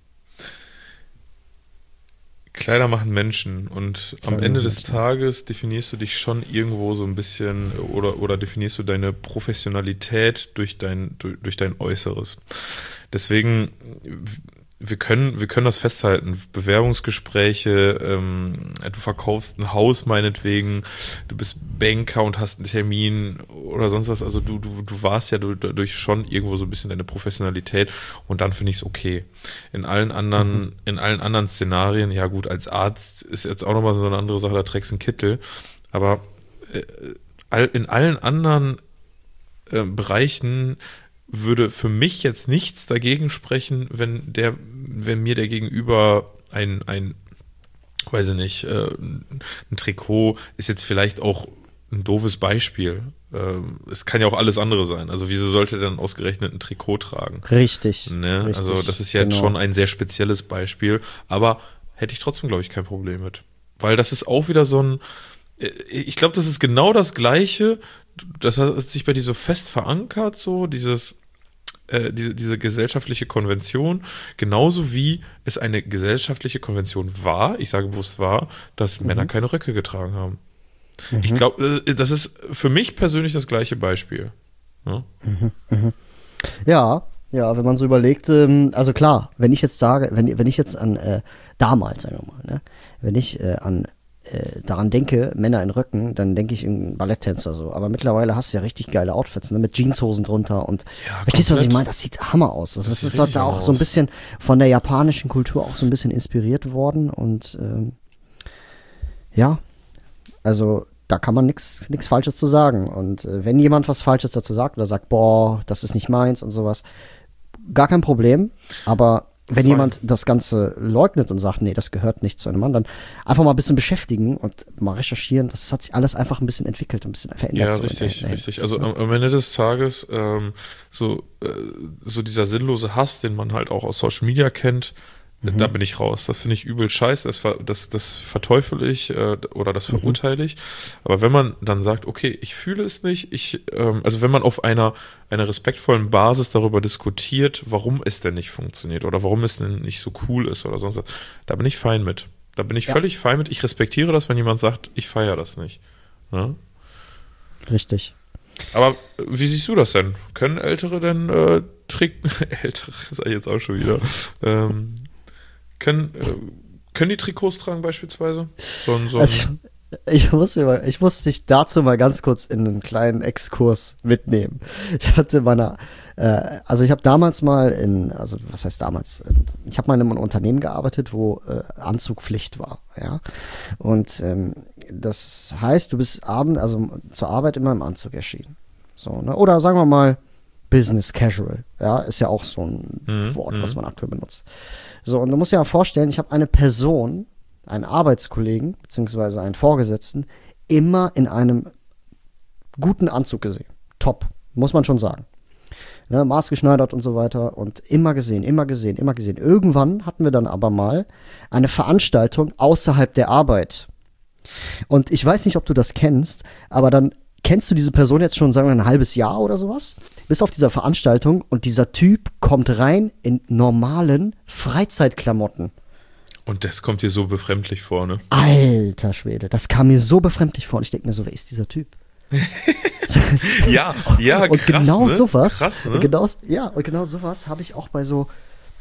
[SPEAKER 3] Kleider machen Menschen, und am
[SPEAKER 2] Kleider
[SPEAKER 3] Ende
[SPEAKER 2] machen
[SPEAKER 3] des
[SPEAKER 2] Menschen.
[SPEAKER 3] Tages definierst du dich schon irgendwo so ein bisschen, oder, oder definierst du deine Professionalität durch dein, durch, durch dein Äußeres. Deswegen, wir können, wir können das festhalten. Bewerbungsgespräche, ähm, du verkaufst ein Haus meinetwegen, du bist Banker und hast einen Termin oder sonst was. Also du, du, du warst ja dadurch schon irgendwo so ein bisschen deine Professionalität, und dann finde ich es okay. In allen anderen, mhm. in allen anderen Szenarien, ja gut, als Arzt ist jetzt auch nochmal so eine andere Sache, da trägst du einen Kittel. Aber äh, all, in allen anderen äh, Bereichen würde für mich jetzt nichts dagegen sprechen, wenn der, wenn mir der Gegenüber ein, ein, weiß ich nicht, äh, ein Trikot ist jetzt vielleicht auch ein doofes Beispiel. Äh, es kann ja auch alles andere sein. Also wieso sollte der dann ausgerechnet ein Trikot tragen?
[SPEAKER 2] Richtig.
[SPEAKER 3] Ne?
[SPEAKER 2] richtig
[SPEAKER 3] Also das ist ja
[SPEAKER 2] genau.
[SPEAKER 3] schon ein sehr spezielles Beispiel, aber hätte ich trotzdem, glaube ich, kein Problem mit. Weil das ist auch wieder so ein, ich glaube, das ist genau das Gleiche, das hat sich bei dir so fest verankert, so dieses, äh, diese, diese gesellschaftliche Konvention, genauso wie es eine gesellschaftliche Konvention war, ich sage bewusst war, dass mhm. Männer keine Röcke getragen haben. Mhm. Ich glaube, das ist für mich persönlich das gleiche Beispiel. Ja,
[SPEAKER 2] mhm. Mhm. ja, ja, wenn man so überlegt, ähm, also klar, wenn ich jetzt sage, wenn, wenn ich jetzt an äh, damals, sagen wir mal, ne, wenn ich äh, an Äh, daran denke, Männer in Röcken, dann denke ich in Balletttänzer so. Aber mittlerweile hast du ja richtig geile Outfits, ne? Mit Jeanshosen drunter und
[SPEAKER 3] ja,
[SPEAKER 2] verstehst du, was ich meine? Das sieht Hammer aus. Das, das ist halt da auch aus. So ein bisschen von der japanischen Kultur auch so ein bisschen inspiriert worden und ähm, ja, also da kann man nichts Falsches zu sagen. Und äh, wenn jemand was Falsches dazu sagt oder sagt, boah, das ist nicht meins und sowas, gar kein Problem, aber wenn Voll. jemand das Ganze leugnet und sagt, nee, das gehört nicht zu einem Mann, dann einfach mal ein bisschen beschäftigen und mal recherchieren. Das hat sich alles einfach ein bisschen entwickelt, ein bisschen verändert.
[SPEAKER 3] Ja,
[SPEAKER 2] so
[SPEAKER 3] richtig,
[SPEAKER 2] der, der
[SPEAKER 3] richtig. Also am, am Ende des Tages ähm, so, äh, so dieser sinnlose Hass, den man halt auch aus Social Media kennt, mhm. da bin ich raus. Das finde ich übel scheiße, das, das, das verteufel ich äh, oder das verurteile ich. Aber wenn man dann sagt, okay, ich fühle es nicht, ich, ähm, also wenn man auf einer, einer respektvollen Basis darüber diskutiert, warum es denn nicht funktioniert oder warum es denn nicht so cool ist oder sonst was, da bin ich fein mit. Da bin ich ja. völlig fein mit. Ich respektiere das, wenn jemand sagt, ich feiere das nicht. Ja?
[SPEAKER 2] Richtig.
[SPEAKER 3] Aber wie siehst du das denn? Können Ältere denn äh, Trick, Ältere, sag ich jetzt auch schon wieder, ähm, Können, äh, können die Trikots tragen beispielsweise? So ein, so ein
[SPEAKER 2] also Ich muss, immer, ich muss dich dazu mal ganz kurz in einen kleinen Exkurs mitnehmen. Ich hatte meiner, äh, also ich habe damals mal in, also was heißt damals? Ich habe mal in einem Unternehmen gearbeitet, wo äh, Anzugpflicht war, ja. Und ähm, das heißt, du bist abend, also zur Arbeit immer im Anzug erschienen. So, ne? Oder sagen wir mal Business Casual, ja, ist ja auch so ein
[SPEAKER 3] Mhm,
[SPEAKER 2] Wort,
[SPEAKER 3] mhm.
[SPEAKER 2] was man aktuell benutzt. So, und du musst dir mal vorstellen, ich habe eine Person, einen Arbeitskollegen, beziehungsweise einen Vorgesetzten, immer in einem guten Anzug gesehen. Top, muss man schon sagen. Ne, maßgeschneidert und so weiter und immer gesehen, immer gesehen, immer gesehen. Irgendwann hatten wir dann aber mal eine Veranstaltung außerhalb der Arbeit. Und ich weiß nicht, ob du das kennst, aber dann kennst du diese Person jetzt schon, sagen wir, ein halbes Jahr oder sowas? Bist auf dieser Veranstaltung und dieser Typ kommt rein in normalen Freizeitklamotten.
[SPEAKER 3] Und das kommt dir so befremdlich vor, ne?
[SPEAKER 2] Alter Schwede, das kam mir so befremdlich vor und ich denke mir so, wer ist dieser Typ?
[SPEAKER 3] Ja, ja,
[SPEAKER 2] und
[SPEAKER 3] krass,
[SPEAKER 2] genau
[SPEAKER 3] ne?
[SPEAKER 2] sowas,
[SPEAKER 3] Krass, ne?
[SPEAKER 2] genau, ja, und genau sowas habe ich auch bei so,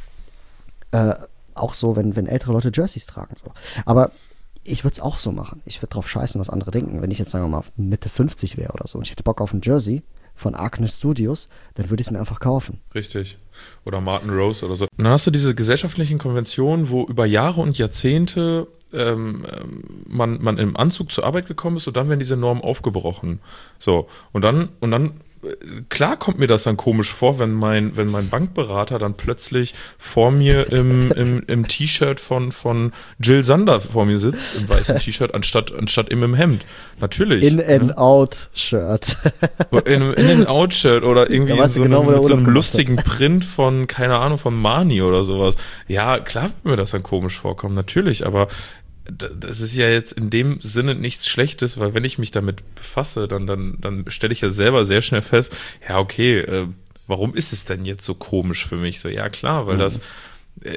[SPEAKER 2] äh, auch so, wenn, wenn ältere Leute Jerseys tragen, so. Aber ich würde es auch so machen. Ich würde drauf scheißen, was andere denken. Wenn ich jetzt, sagen wir mal, Mitte fünfzig wäre oder so und ich hätte Bock auf ein Jersey von Acne Studios, dann würde ich es mir einfach kaufen.
[SPEAKER 3] Richtig. Oder Martin Rose oder so. Und dann hast du diese gesellschaftlichen Konventionen, wo über Jahre und Jahrzehnte ähm, ähm, man, man im Anzug zur Arbeit gekommen ist und dann werden diese Normen aufgebrochen. So. Und dann, und dann äh, klar kommt mir das dann komisch vor, wenn mein, wenn mein Bankberater dann plötzlich vor mir im, im, im T-Shirt von, von Jill Sander vor mir sitzt, im weißen T-Shirt, anstatt, anstatt im, im Hemd. Natürlich.
[SPEAKER 2] In-and-out-Shirt.
[SPEAKER 3] In einem In-and-Out-Shirt oder irgendwie
[SPEAKER 2] Da weißt
[SPEAKER 3] in
[SPEAKER 2] du
[SPEAKER 3] so
[SPEAKER 2] genau,
[SPEAKER 3] einem,
[SPEAKER 2] wo der
[SPEAKER 3] mit so
[SPEAKER 2] Urlaub
[SPEAKER 3] einem
[SPEAKER 2] gemacht
[SPEAKER 3] lustigen Print von, keine Ahnung, von Marni oder sowas. Ja, klar wird mir das dann komisch vorkommen, natürlich, aber d- das ist ja jetzt in dem Sinne nichts Schlechtes, weil wenn ich mich damit befasse, dann, dann, dann stelle ich ja selber sehr schnell fest, ja, okay, äh, warum ist es denn jetzt so komisch für mich? So, ja, klar, weil
[SPEAKER 2] Mhm.
[SPEAKER 3] das äh,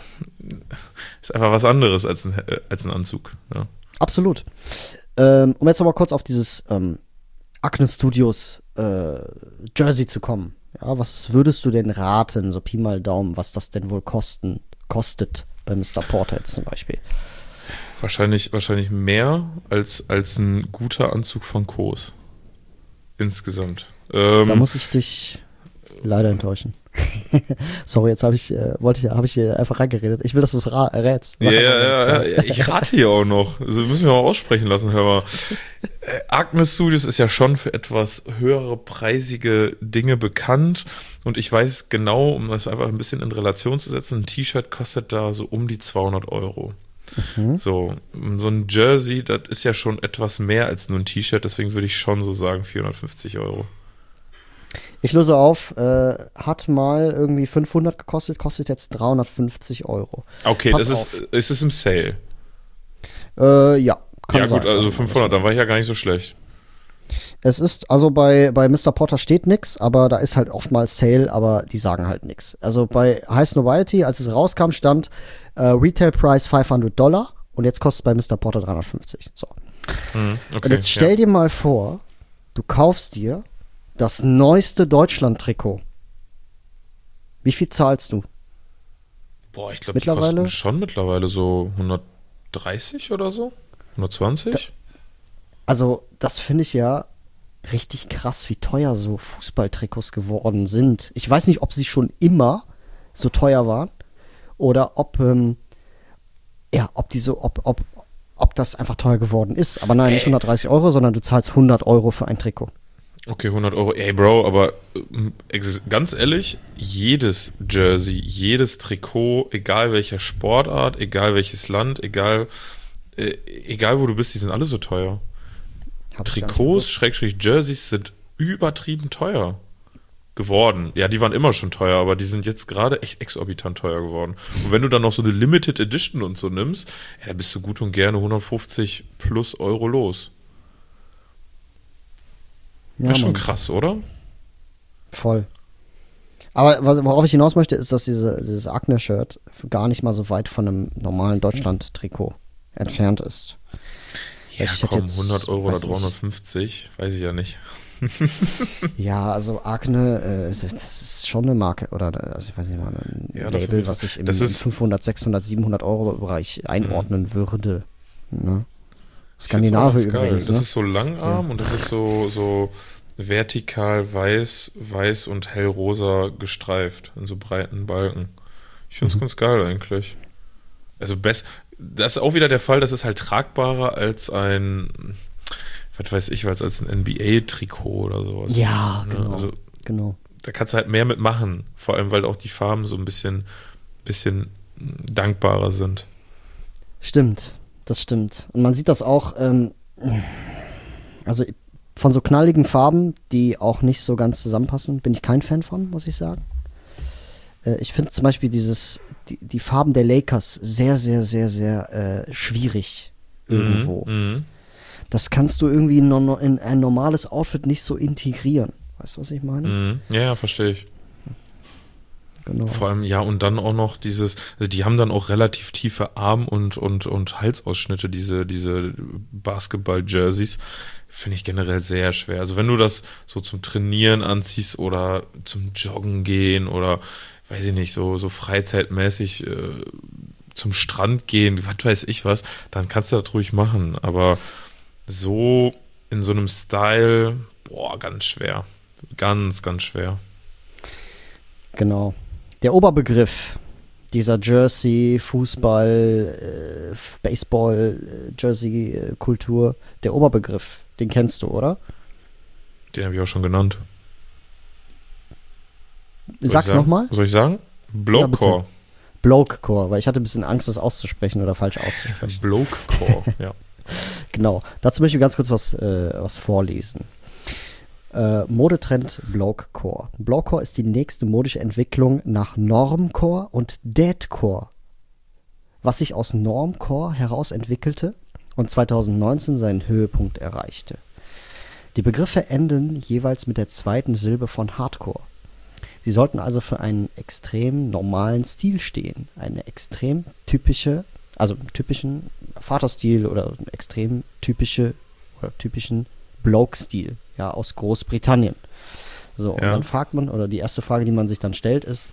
[SPEAKER 3] ist einfach was anderes als ein, äh, als ein Anzug. Ja.
[SPEAKER 2] Absolut. Ähm, um jetzt nochmal kurz auf dieses ähm, Acne Studios äh, Jersey zu kommen. Ja, was würdest du denn raten, so Pi mal Daumen, was das denn wohl kosten, kostet bei Mister Porter jetzt zum Beispiel?
[SPEAKER 3] Wahrscheinlich, wahrscheinlich mehr als, als ein guter Anzug von Kos. Insgesamt. Ähm,
[SPEAKER 2] Da muss ich dich leider enttäuschen. Sorry, jetzt habe ich, äh, wollte ich, habe ich hier einfach reingeredet. Ich will, dass du es ra- rätst.
[SPEAKER 3] ja,
[SPEAKER 2] Sag
[SPEAKER 3] ja,
[SPEAKER 2] einfach mal die
[SPEAKER 3] ja,
[SPEAKER 2] Zahl.
[SPEAKER 3] ja, ich rate hier auch noch. Also müssen wir mal aussprechen lassen, hör mal. Äh, Acne Studios ist ja schon für etwas höhere preisige Dinge bekannt und ich weiß genau, um das einfach ein bisschen in Relation zu setzen, ein T-Shirt kostet da so um die zweihundert Euro.
[SPEAKER 2] Mhm.
[SPEAKER 3] So, so ein Jersey, das ist ja schon etwas mehr als nur ein T-Shirt, deswegen würde ich schon so sagen vierhundertfünfzig Euro.
[SPEAKER 2] Ich löse auf, äh, hat mal irgendwie fünfhundert gekostet, kostet jetzt dreihundertfünfzig Euro.
[SPEAKER 3] Okay,
[SPEAKER 2] Pass
[SPEAKER 3] das
[SPEAKER 2] auf.
[SPEAKER 3] ist, ist es im Sale.
[SPEAKER 2] Äh, ja, kann
[SPEAKER 3] Ja
[SPEAKER 2] sein.
[SPEAKER 3] gut, also fünfhundert, dann war ich ja gar nicht so schlecht.
[SPEAKER 2] Es ist, also bei, bei Mister Porter steht nix, aber da ist halt oftmals Sale, aber die sagen halt nix. Also bei High Novelty, als es rauskam, stand äh, Retail Price fünfhundert Dollar und jetzt kostet es bei Mister Porter dreihundertfünfzig. So.
[SPEAKER 3] Mhm, okay,
[SPEAKER 2] Und jetzt stell
[SPEAKER 3] ja.
[SPEAKER 2] dir mal vor, du kaufst dir das neueste Deutschland-Trikot. Wie viel zahlst du?
[SPEAKER 3] Boah, ich glaube, die
[SPEAKER 2] Mittlerweile?
[SPEAKER 3] kosten schon mittlerweile so hundertdreißig oder so? hundertzwanzig?
[SPEAKER 2] Also, das finde ich ja richtig krass, wie teuer so Fußballtrikots geworden sind. Ich weiß nicht, ob sie schon immer so teuer waren oder ob, ähm, ja, ob die so, ob, ob, ob das einfach teuer geworden ist. Aber nein, nicht
[SPEAKER 3] Ey.
[SPEAKER 2] hundertdreißig Euro, sondern du zahlst hundert Euro für ein Trikot.
[SPEAKER 3] Okay, hundert Euro. Ey, Bro, aber ähm, ex- ganz ehrlich, jedes Jersey, jedes Trikot, egal welcher Sportart, egal welches Land, egal, äh, egal wo du bist, die sind alle so teuer.
[SPEAKER 2] Hab ich gar nicht
[SPEAKER 3] Trikots,
[SPEAKER 2] gewusst.
[SPEAKER 3] Schrägstrich Jerseys sind übertrieben teuer geworden. Ja, die waren immer schon teuer, aber die sind jetzt gerade echt exorbitant teuer geworden. Und wenn du dann noch so eine Limited Edition und so nimmst, ja, da bist du gut und gerne hundertfünfzig plus Euro los.
[SPEAKER 2] Ja,
[SPEAKER 3] Das ist schon
[SPEAKER 2] Mann,
[SPEAKER 3] krass, oder?
[SPEAKER 2] voll. Aber was, worauf ich hinaus möchte, ist, dass diese, dieses Acne-Shirt gar nicht mal so weit von einem normalen Deutschland-Trikot entfernt ist.
[SPEAKER 3] Ja,
[SPEAKER 2] Ich hätte
[SPEAKER 3] komm,
[SPEAKER 2] jetzt-
[SPEAKER 3] hundert Euro oder
[SPEAKER 2] weiß nicht.
[SPEAKER 3] dreihundertfünfzig, weiß ich ja nicht.
[SPEAKER 2] Ja, also Acne, äh, das, das ist schon eine Marke, oder also ich weiß nicht mal, ein
[SPEAKER 3] Ja, das
[SPEAKER 2] Label,
[SPEAKER 3] ist-
[SPEAKER 2] was ich im,
[SPEAKER 3] das
[SPEAKER 2] im
[SPEAKER 3] ist-
[SPEAKER 2] fünfhundert, sechshundert, siebenhundert Euro Bereich einordnen würde. Ne? Skandinavier
[SPEAKER 3] Ich find's auch ganz
[SPEAKER 2] übrigens.
[SPEAKER 3] geil. Das
[SPEAKER 2] Ne?
[SPEAKER 3] ist so langarm
[SPEAKER 2] Ja.
[SPEAKER 3] und das ist so, so vertikal weiß, weiß und hellrosa gestreift in so breiten Balken. Ich finde es
[SPEAKER 2] Mhm.
[SPEAKER 3] ganz geil eigentlich. Also best, das ist auch wieder der Fall, das ist halt tragbarer als ein, was weiß ich was, als ein N B A-Trikot oder sowas.
[SPEAKER 2] Ja,
[SPEAKER 3] Ne?
[SPEAKER 2] genau.
[SPEAKER 3] Also
[SPEAKER 2] genau.
[SPEAKER 3] da kannst du halt mehr mitmachen. Vor allem, weil auch die Farben so ein bisschen, bisschen dankbarer sind.
[SPEAKER 2] Stimmt, das stimmt. Und man sieht das auch, ähm, also von so knalligen Farben, die auch nicht so ganz zusammenpassen, bin ich kein Fan von, muss ich sagen. Äh, ich finde zum Beispiel dieses, die, die Farben der Lakers sehr, sehr, sehr, sehr äh, schwierig irgendwo.
[SPEAKER 3] Mhm, mhm.
[SPEAKER 2] Das kannst du irgendwie in, no- in ein normales Outfit nicht so integrieren. Weißt du, was ich meine?
[SPEAKER 3] Mhm. Ja, ja, verstehe ich.
[SPEAKER 2] Genau.
[SPEAKER 3] Vor allem, ja, und dann auch noch dieses, also die haben dann auch relativ tiefe Arm- und, und, und Halsausschnitte, diese, diese Basketball-Jerseys, finde ich generell sehr schwer. Also wenn du das so zum Trainieren anziehst oder zum Joggen gehen oder, weiß ich nicht, so, so freizeitmäßig äh, zum Strand gehen, was weiß ich was, dann kannst du das ruhig machen. Aber so in so einem Style, boah, ganz schwer. Ganz, ganz schwer.
[SPEAKER 2] Genau. Der Oberbegriff dieser Jersey, Fußball, äh, Baseball, äh, Jersey-Kultur, der Oberbegriff, den kennst du, oder?
[SPEAKER 3] Den habe ich auch schon genannt. Soll
[SPEAKER 2] Sag's
[SPEAKER 3] ich sagen?
[SPEAKER 2] nochmal.
[SPEAKER 3] Soll ich sagen? Blokecore.
[SPEAKER 2] Blokecore, weil ich hatte ein bisschen Angst, das auszusprechen oder falsch auszusprechen.
[SPEAKER 3] Blokecore, ja.
[SPEAKER 2] Genau. Dazu möchte ich ganz kurz was, äh, was vorlesen. Äh, Modetrend Blokecore. Blokecore ist die nächste modische Entwicklung nach Normcore und Deadcore, was sich aus Normcore heraus entwickelte und zweitausendneunzehn seinen Höhepunkt erreichte. Die Begriffe enden jeweils mit der zweiten Silbe von Hardcore. Sie sollten also für einen extrem normalen Stil stehen. Eine extrem typische, also typischen Vaterstil oder extrem typische oder typischen Bloke-Stil, ja, aus Großbritannien. So, und
[SPEAKER 3] Ja.
[SPEAKER 2] dann fragt man, oder die erste Frage, die man sich dann stellt, ist,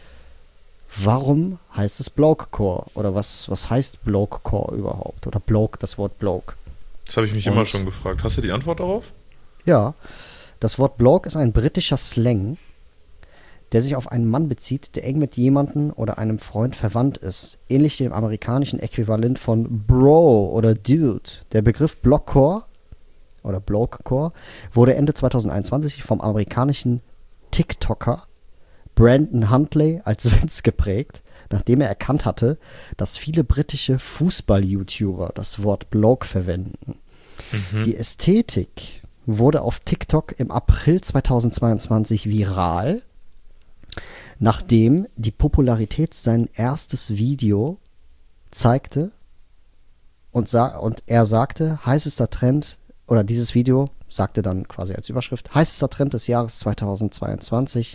[SPEAKER 2] warum heißt es Blokecore? Oder was, was heißt Blokecore überhaupt? Oder Bloke, das Wort Bloke.
[SPEAKER 3] Das habe ich mich
[SPEAKER 2] Und-
[SPEAKER 3] immer schon gefragt. Hast du die Antwort darauf?
[SPEAKER 2] Ja, das Wort Bloke ist ein britischer Slang, der sich auf einen Mann bezieht, der eng mit jemandem oder einem Freund verwandt ist. Ähnlich dem amerikanischen Äquivalent von Bro oder Dude. Der Begriff Blockcore oder Blokecore wurde Ende zweitausendeinundzwanzig vom amerikanischen TikToker Brandon Huntley als Witz geprägt, nachdem er erkannt hatte, dass viele britische Fußball-YouTuber das Wort Bloke verwenden.
[SPEAKER 3] Mhm.
[SPEAKER 2] Die Ästhetik wurde auf TikTok im April zweitausendzweiundzwanzig viral, nachdem die Popularität sein erstes Video zeigte und, sa- und er sagte, heißester Trend, oder dieses Video sagte dann quasi als Überschrift, heißester Trend des Jahres zweitausendzweiundzwanzig,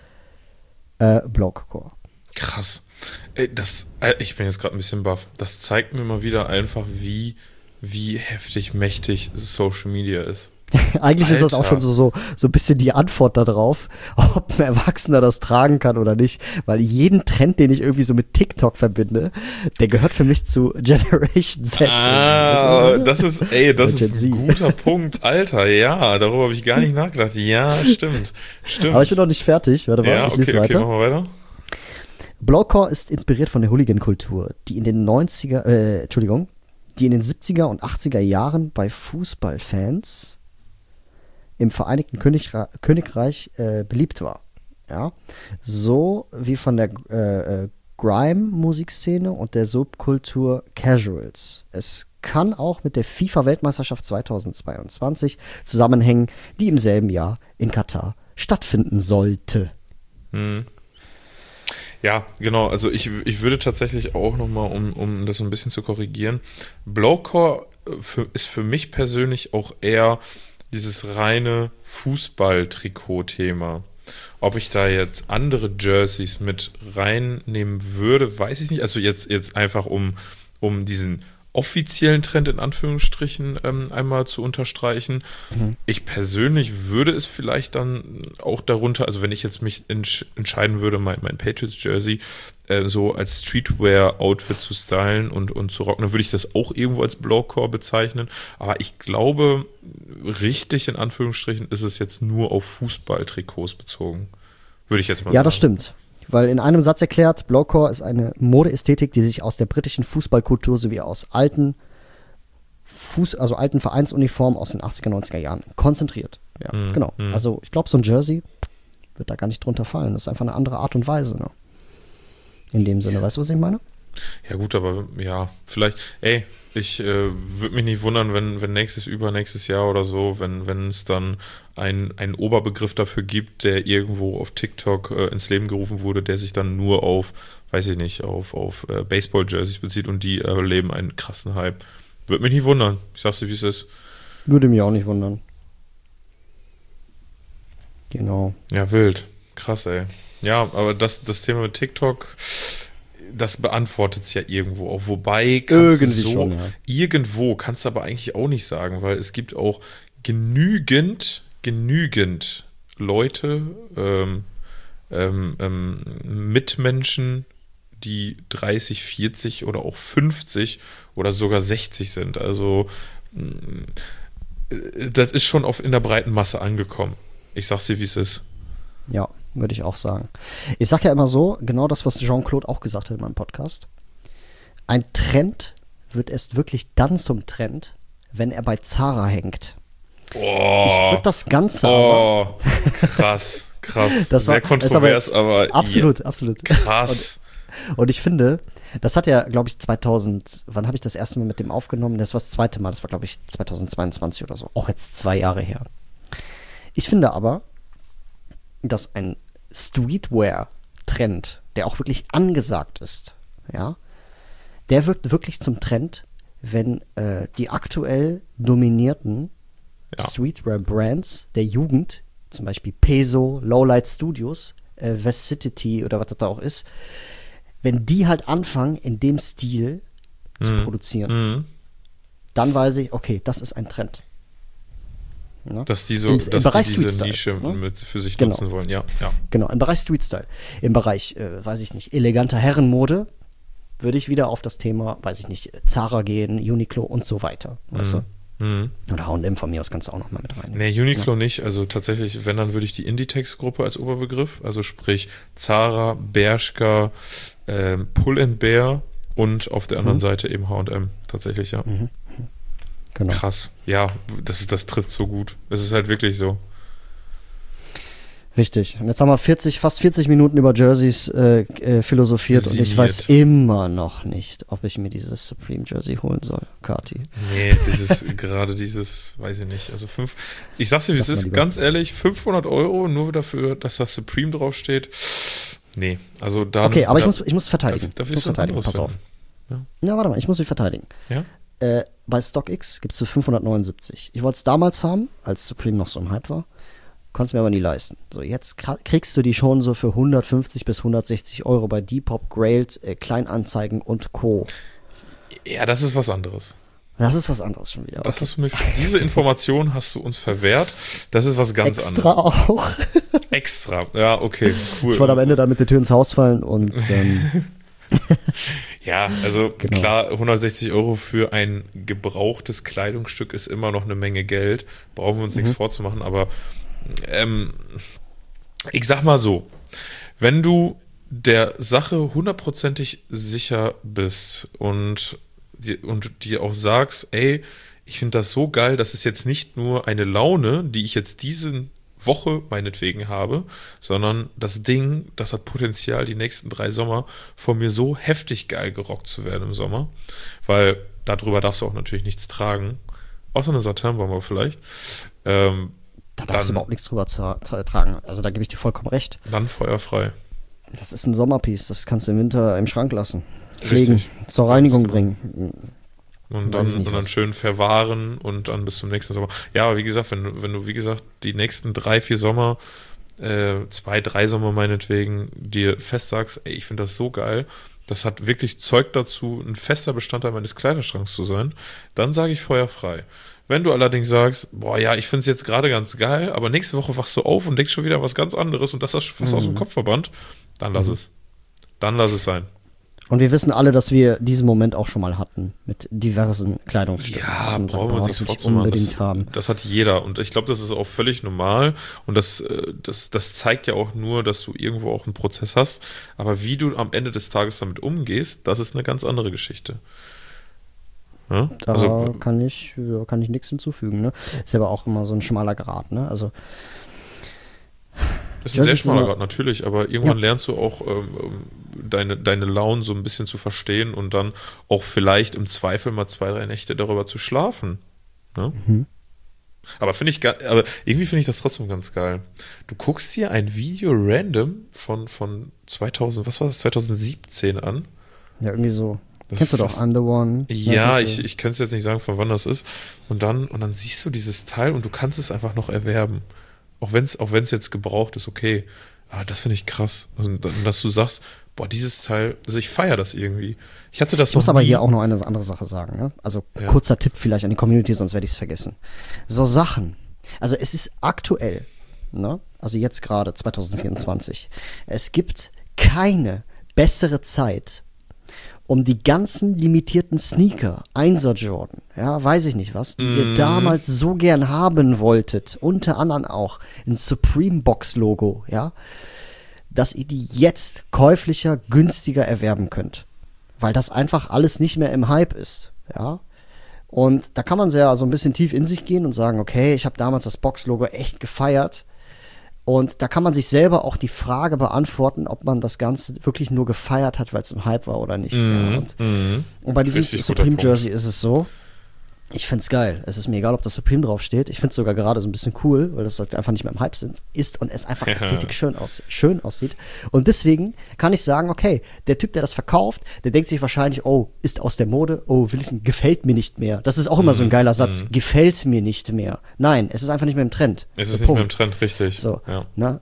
[SPEAKER 2] äh, Blokecore.
[SPEAKER 3] Krass. Ey, das, äh, ich bin jetzt gerade ein bisschen baff. Das zeigt mir mal wieder einfach, wie, wie heftig mächtig Social Media ist.
[SPEAKER 2] Eigentlich ist das auch
[SPEAKER 3] Alter.
[SPEAKER 2] schon so, so, so ein bisschen die Antwort darauf, ob ein Erwachsener das tragen kann oder nicht. Weil jeden Trend, den ich irgendwie so mit TikTok verbinde, der gehört für mich zu Generation Z.
[SPEAKER 3] Ah,
[SPEAKER 2] irgendwie.
[SPEAKER 3] das ist, ey, das
[SPEAKER 2] Oder
[SPEAKER 3] ist
[SPEAKER 2] Gen
[SPEAKER 3] ein
[SPEAKER 2] Z.
[SPEAKER 3] guter Punkt. Alter, ja, darüber habe ich gar nicht nachgedacht. Ja, stimmt. Stimmt.
[SPEAKER 2] Aber ich bin noch nicht fertig. Warte mal,
[SPEAKER 3] ja,
[SPEAKER 2] ich
[SPEAKER 3] okay,
[SPEAKER 2] lese
[SPEAKER 3] okay,
[SPEAKER 2] weiter.
[SPEAKER 3] machen wir weiter.
[SPEAKER 2] Blokecore ist inspiriert von der Hooligan-Kultur, die in den neunziger, äh, Entschuldigung, die in den siebziger und achtziger Jahren bei Fußballfans im Vereinigten Königreich, Königreich äh, beliebt war. Ja? So wie von der äh, äh, Grime-Musikszene und der Subkultur Casuals. Es kann auch mit der FIFA-Weltmeisterschaft zweitausendzweiundzwanzig zusammenhängen, die im selben Jahr in Katar stattfinden sollte.
[SPEAKER 3] Hm. Ja, genau. Also ich, ich würde tatsächlich auch nochmal, um, um das so ein bisschen zu korrigieren, Blokecore äh, für, ist für mich persönlich auch eher dieses reine Fußball-Trikot-Thema. Ob ich da jetzt andere Jerseys mit reinnehmen würde, weiß ich nicht. Also jetzt, jetzt einfach um, um diesen offiziellen Trend in Anführungsstrichen ähm, einmal zu unterstreichen. Mhm. Ich persönlich würde es vielleicht dann auch darunter, also wenn ich jetzt mich entsch- entscheiden würde, mein, mein Patriots-Jersey äh, so als Streetwear-Outfit zu stylen und, und zu rocken, dann würde ich das auch irgendwo als Blowcore bezeichnen. Aber ich glaube, richtig in Anführungsstrichen ist es jetzt nur auf Fußballtrikots bezogen. Würde ich jetzt mal
[SPEAKER 2] ja,
[SPEAKER 3] sagen. Ja,
[SPEAKER 2] das stimmt. Weil in einem Satz erklärt, Blowcore ist eine Modeästhetik, die sich aus der britischen Fußballkultur sowie aus alten Fuß, also alten Vereinsuniformen aus den achtziger, neunziger Jahren konzentriert. Ja, mm, genau. Mm. Also ich glaube, so ein Jersey wird da gar nicht drunter fallen. Das ist einfach eine andere Art und Weise. Ne? In dem Sinne, weißt du, was ich meine?
[SPEAKER 3] Ja gut, aber ja, vielleicht, ey, ich äh, würde mich nicht wundern, wenn, wenn nächstes, übernächstes Jahr oder so, wenn wenn es dann ein, einen Oberbegriff dafür gibt, der irgendwo auf TikTok äh, ins Leben gerufen wurde, der sich dann nur auf, weiß ich nicht, auf, auf äh, Baseball-Jerseys bezieht und die erleben einen krassen Hype. Würde mich nicht wundern. Ich sag's dir, wie es ist.
[SPEAKER 2] Würde mich auch nicht wundern. Genau.
[SPEAKER 3] Ja, wild. Krass, ey. Ja, aber das, das Thema mit TikTok, das beantwortet es ja irgendwo auch. Wobei kannst
[SPEAKER 2] Irgendwie
[SPEAKER 3] du so,
[SPEAKER 2] schon, ja.
[SPEAKER 3] irgendwo kannst du aber eigentlich auch nicht sagen, weil es gibt auch genügend, genügend Leute, ähm, ähm, ähm, Mitmenschen, die dreißig, vierzig oder auch fünfzig oder sogar sechzig sind. Also das ist schon auf in der breiten Masse angekommen. Ich sag's dir, wie es ist.
[SPEAKER 2] Ja, würde ich auch sagen. Ich sag ja immer so, genau das, was Jean-Claude auch gesagt hat in meinem Podcast. Ein Trend wird erst wirklich dann zum Trend, wenn er bei Zara hängt.
[SPEAKER 3] Oh,
[SPEAKER 2] ich würde das Ganze
[SPEAKER 3] oh,
[SPEAKER 2] aber
[SPEAKER 3] krass, krass.
[SPEAKER 2] das war,
[SPEAKER 3] sehr kontrovers, aber, aber
[SPEAKER 2] absolut, ja, absolut.
[SPEAKER 3] Krass.
[SPEAKER 2] Und, und ich finde, das hat ja, glaube ich, zweitausend, wann habe ich das erste Mal mit dem aufgenommen? Das war das zweite Mal, das war, glaube ich, zweitausendzweiundzwanzig oder so. Auch jetzt zwei Jahre her. Ich finde aber, dass ein Streetwear-Trend, der auch wirklich angesagt ist, ja, der wird wirklich zum Trend, wenn äh, die aktuell dominierten ja. Streetwear-Brands der Jugend, zum Beispiel Peso, Lowlight Studios, äh, Vacity oder was das da auch ist, wenn die halt anfangen, in dem Stil mhm. zu produzieren, mhm. dann weiß ich, okay, das ist ein Trend.
[SPEAKER 3] Ja? Dass die so,
[SPEAKER 2] Im,
[SPEAKER 3] dass
[SPEAKER 2] im Bereich
[SPEAKER 3] die diese
[SPEAKER 2] Street-Style,
[SPEAKER 3] Nische
[SPEAKER 2] ne?
[SPEAKER 3] mit für sich
[SPEAKER 2] genau.
[SPEAKER 3] nutzen wollen, ja, ja.
[SPEAKER 2] Genau, im Bereich Street-Style. Im Bereich, äh, weiß ich nicht, eleganter Herrenmode würde ich wieder auf das Thema, weiß ich nicht, Zara gehen, Uniqlo und so weiter.
[SPEAKER 3] Mhm.
[SPEAKER 2] Weißt du?
[SPEAKER 3] Mhm.
[SPEAKER 2] Oder H und M von mir aus kannst du auch noch mal mit rein.
[SPEAKER 3] Nee, Uniqlo ja. nicht. Also tatsächlich, wenn, dann würde ich die Inditex-Gruppe als Oberbegriff, also sprich Zara, Bershka, ähm, Pull and Bear und auf der anderen mhm. Seite eben H und M. Tatsächlich, ja.
[SPEAKER 2] Mhm. Genau.
[SPEAKER 3] Krass. Ja, das, das trifft so gut. Es ist halt wirklich so.
[SPEAKER 2] Richtig. Und jetzt haben wir vierzig, fast vierzig Minuten über Jerseys äh, äh, philosophiert Siniert. Und ich weiß immer noch nicht, ob ich mir dieses Supreme Jersey holen soll, Kati.
[SPEAKER 3] Nee, dieses, gerade dieses, weiß ich nicht. Also fünf, ich sag's dir, wie es ist, ganz ehrlich, fünfhundert Euro nur dafür, dass das Supreme draufsteht. Nee, also dann.
[SPEAKER 2] Okay, aber
[SPEAKER 3] da,
[SPEAKER 2] ich muss, ich muss verteidigen.
[SPEAKER 3] Da, da
[SPEAKER 2] ich muss verteidigen, pass auf.
[SPEAKER 3] Ja.
[SPEAKER 2] ja, warte mal, ich muss mich verteidigen.
[SPEAKER 3] Ja?
[SPEAKER 2] Äh, bei StockX gibt es für fünfhundertneunundsiebzig. Ich wollte es damals haben, als Supreme noch so im Hype war. Konntest mir aber nie leisten. So, jetzt kriegst du die schon so für hundertfünfzig bis hundertsechzig Euro bei Depop, Grailed, äh, Kleinanzeigen und Co.
[SPEAKER 3] Ja, das ist was anderes.
[SPEAKER 2] Das ist was anderes schon wieder.
[SPEAKER 3] Das
[SPEAKER 2] okay.
[SPEAKER 3] hast du mir, diese Information hast du uns verwehrt. Das ist was ganz
[SPEAKER 2] Extra
[SPEAKER 3] anderes.
[SPEAKER 2] Extra auch.
[SPEAKER 3] Extra. Ja, okay, cool.
[SPEAKER 2] Ich wollte am Ende dann mit der Tür ins Haus fallen und ähm
[SPEAKER 3] ja, also
[SPEAKER 2] genau.
[SPEAKER 3] klar, hundertsechzig Euro für ein gebrauchtes Kleidungsstück ist immer noch eine Menge Geld. Brauchen wir uns mhm. nichts vorzumachen, aber ähm, ich sag mal so, wenn du der Sache hundertprozentig sicher bist und dir, und dir auch sagst, ey, ich finde das so geil, das ist jetzt nicht nur eine Laune, die ich jetzt diese Woche meinetwegen habe, sondern das Ding, das hat Potenzial, die nächsten drei Sommer von mir so heftig geil gerockt zu werden im Sommer, weil darüber darfst du auch natürlich nichts tragen, außer eine Satinbombe vielleicht. Ähm,
[SPEAKER 2] da darfst du überhaupt nichts drüber tra- tra- tragen, also da gebe ich dir vollkommen recht.
[SPEAKER 3] Dann feuerfrei.
[SPEAKER 2] Das ist ein Sommerpiece, das kannst du im Winter im Schrank lassen. Pflegen, Richtig. zur Reinigung ja, bringen.
[SPEAKER 3] Und dann, und dann schön verwahren und dann bis zum nächsten Sommer. Ja, aber wie gesagt, wenn du, wenn du, wie gesagt, die nächsten drei, vier Sommer, äh, zwei, drei Sommer meinetwegen, dir fest sagst, ey, ich finde das so geil, das hat wirklich Zeug dazu, ein fester Bestandteil meines Kleiderschranks zu sein, dann sage ich feuerfrei. Wenn du allerdings sagst, boah, ja, ich finde es jetzt gerade ganz geil, aber nächste Woche wachst du auf und denkst schon wieder was ganz anderes und das hast du fast mhm. aus dem Kopf verbannt, dann lass mhm. es. Dann lass es sein.
[SPEAKER 2] Und wir wissen alle, dass wir diesen Moment auch schon mal hatten mit diversen Kleidungsstücken.
[SPEAKER 3] Ja,
[SPEAKER 2] brauchen
[SPEAKER 3] sagt, wir uns nicht vorzumachen. Das, haben. das hat jeder und ich glaube, das ist auch völlig normal und das, das, das zeigt ja auch nur, dass du irgendwo auch einen Prozess hast, aber wie du am Ende des Tages damit umgehst, das ist eine ganz andere Geschichte. Ja?
[SPEAKER 2] Da
[SPEAKER 3] also,
[SPEAKER 2] kann ich, kann ich nichts hinzufügen. Ne? Ist aber auch immer so ein schmaler Grat. Ne? Also
[SPEAKER 3] ist ein sehr schmaler Grad, natürlich, aber irgendwann ja. lernst du auch ähm, deine, deine Launen so ein bisschen zu verstehen und dann auch vielleicht im Zweifel mal zwei, drei Nächte darüber zu schlafen. Ne? Mhm. Aber finde ich, aber irgendwie finde ich das trotzdem ganz geil. Du guckst dir ein Video random von, von zweitausend, was war das, zwanzig siebzehn an.
[SPEAKER 2] Ja, irgendwie so. Das Kennst du doch, I'm the One.
[SPEAKER 3] Ja, ja ich, ich kann es jetzt nicht sagen, von wann das ist. Und dann, und dann siehst du dieses Teil und du kannst es einfach noch erwerben. Auch wenn es auch wenn's jetzt gebraucht ist, okay. Aber das finde ich krass. Also, dass du sagst, boah, dieses Teil, also ich feiere das irgendwie. Ich hatte das
[SPEAKER 2] Ich muss aber hier auch noch eine andere Sache sagen. Ne? Also
[SPEAKER 3] ja.
[SPEAKER 2] kurzer Tipp vielleicht an die Community, sonst werde ich es vergessen. So Sachen. Also es ist aktuell, ne? Also jetzt gerade zwanzig vierundzwanzig. Es gibt keine bessere Zeit, um die ganzen limitierten Sneaker, Einser Jordan, ja, weiß ich nicht was, die mm. ihr damals so gern haben wolltet, unter anderem auch ein Supreme Box Logo, ja, dass ihr die jetzt käuflicher, günstiger erwerben könnt. Weil das einfach alles nicht mehr im Hype ist, ja. Und da kann man sehr so ein bisschen tief in sich gehen und sagen, okay, ich habe damals das Box-Logo echt gefeiert. Und da kann man sich selber auch die Frage beantworten, ob man das Ganze wirklich nur gefeiert hat, weil es im Hype war oder nicht.
[SPEAKER 3] Mhm,
[SPEAKER 2] ja, und,
[SPEAKER 3] mhm.
[SPEAKER 2] und bei diesem Supreme Jersey ist es so, ich find's geil. Es ist mir egal, ob das Supreme draufsteht. Ich find's sogar gerade so ein bisschen cool, weil das halt einfach nicht mehr im Hype sind, ist und es einfach
[SPEAKER 3] ja.
[SPEAKER 2] ästhetisch schön, aus, schön aussieht. Und deswegen kann ich sagen, okay, der Typ, der das verkauft, der denkt sich wahrscheinlich, oh, ist aus der Mode, oh, will ich, gefällt mir nicht mehr. Das ist auch immer so ein geiler Satz,
[SPEAKER 3] mhm.
[SPEAKER 2] gefällt mir nicht mehr. Nein, es ist einfach nicht mehr im Trend.
[SPEAKER 3] Es ist
[SPEAKER 2] der
[SPEAKER 3] nicht
[SPEAKER 2] Punkt.
[SPEAKER 3] mehr im Trend, richtig.
[SPEAKER 2] So,
[SPEAKER 3] ja.
[SPEAKER 2] na,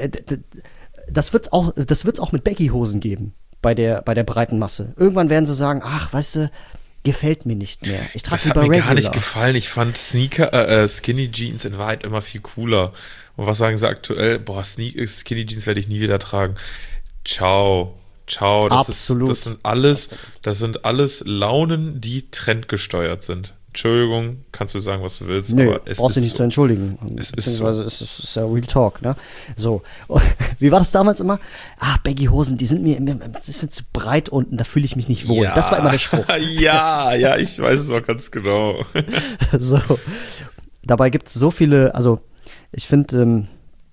[SPEAKER 2] das wird's auch, das wird's auch mit Baggy-Hosen geben, bei der, bei der breiten Masse. Irgendwann werden sie sagen, ach, weißt du, gefällt mir nicht mehr. Ich trage
[SPEAKER 3] das hat mir
[SPEAKER 2] regular.
[SPEAKER 3] gar nicht gefallen. Ich fand Sneaker, äh, Skinny Jeans in Wahrheit immer viel cooler. Und was sagen sie aktuell? Boah, Sneak, Skinny Jeans werde ich nie wieder tragen. Ciao. Ciao. Das
[SPEAKER 2] Absolut.
[SPEAKER 3] Ist, das sind alles, das sind alles Launen, die trendgesteuert sind. Entschuldigung, kannst du sagen, was du willst.
[SPEAKER 2] Nö,
[SPEAKER 3] aber es
[SPEAKER 2] brauchst du nicht
[SPEAKER 3] so.
[SPEAKER 2] zu entschuldigen.
[SPEAKER 3] Es ist
[SPEAKER 2] Beziehungsweise
[SPEAKER 3] so.
[SPEAKER 2] es ist, es ist ja Real Talk, ne? So. Wie war das damals immer? Ah, Baggy-Hosen, die sind mir, die sind zu breit unten, da fühle ich mich nicht wohl.
[SPEAKER 3] Ja.
[SPEAKER 2] Das war immer der Spruch.
[SPEAKER 3] ja, ja, ich weiß es auch ganz genau.
[SPEAKER 2] So. Dabei gibt es so viele, also ich finde, ähm,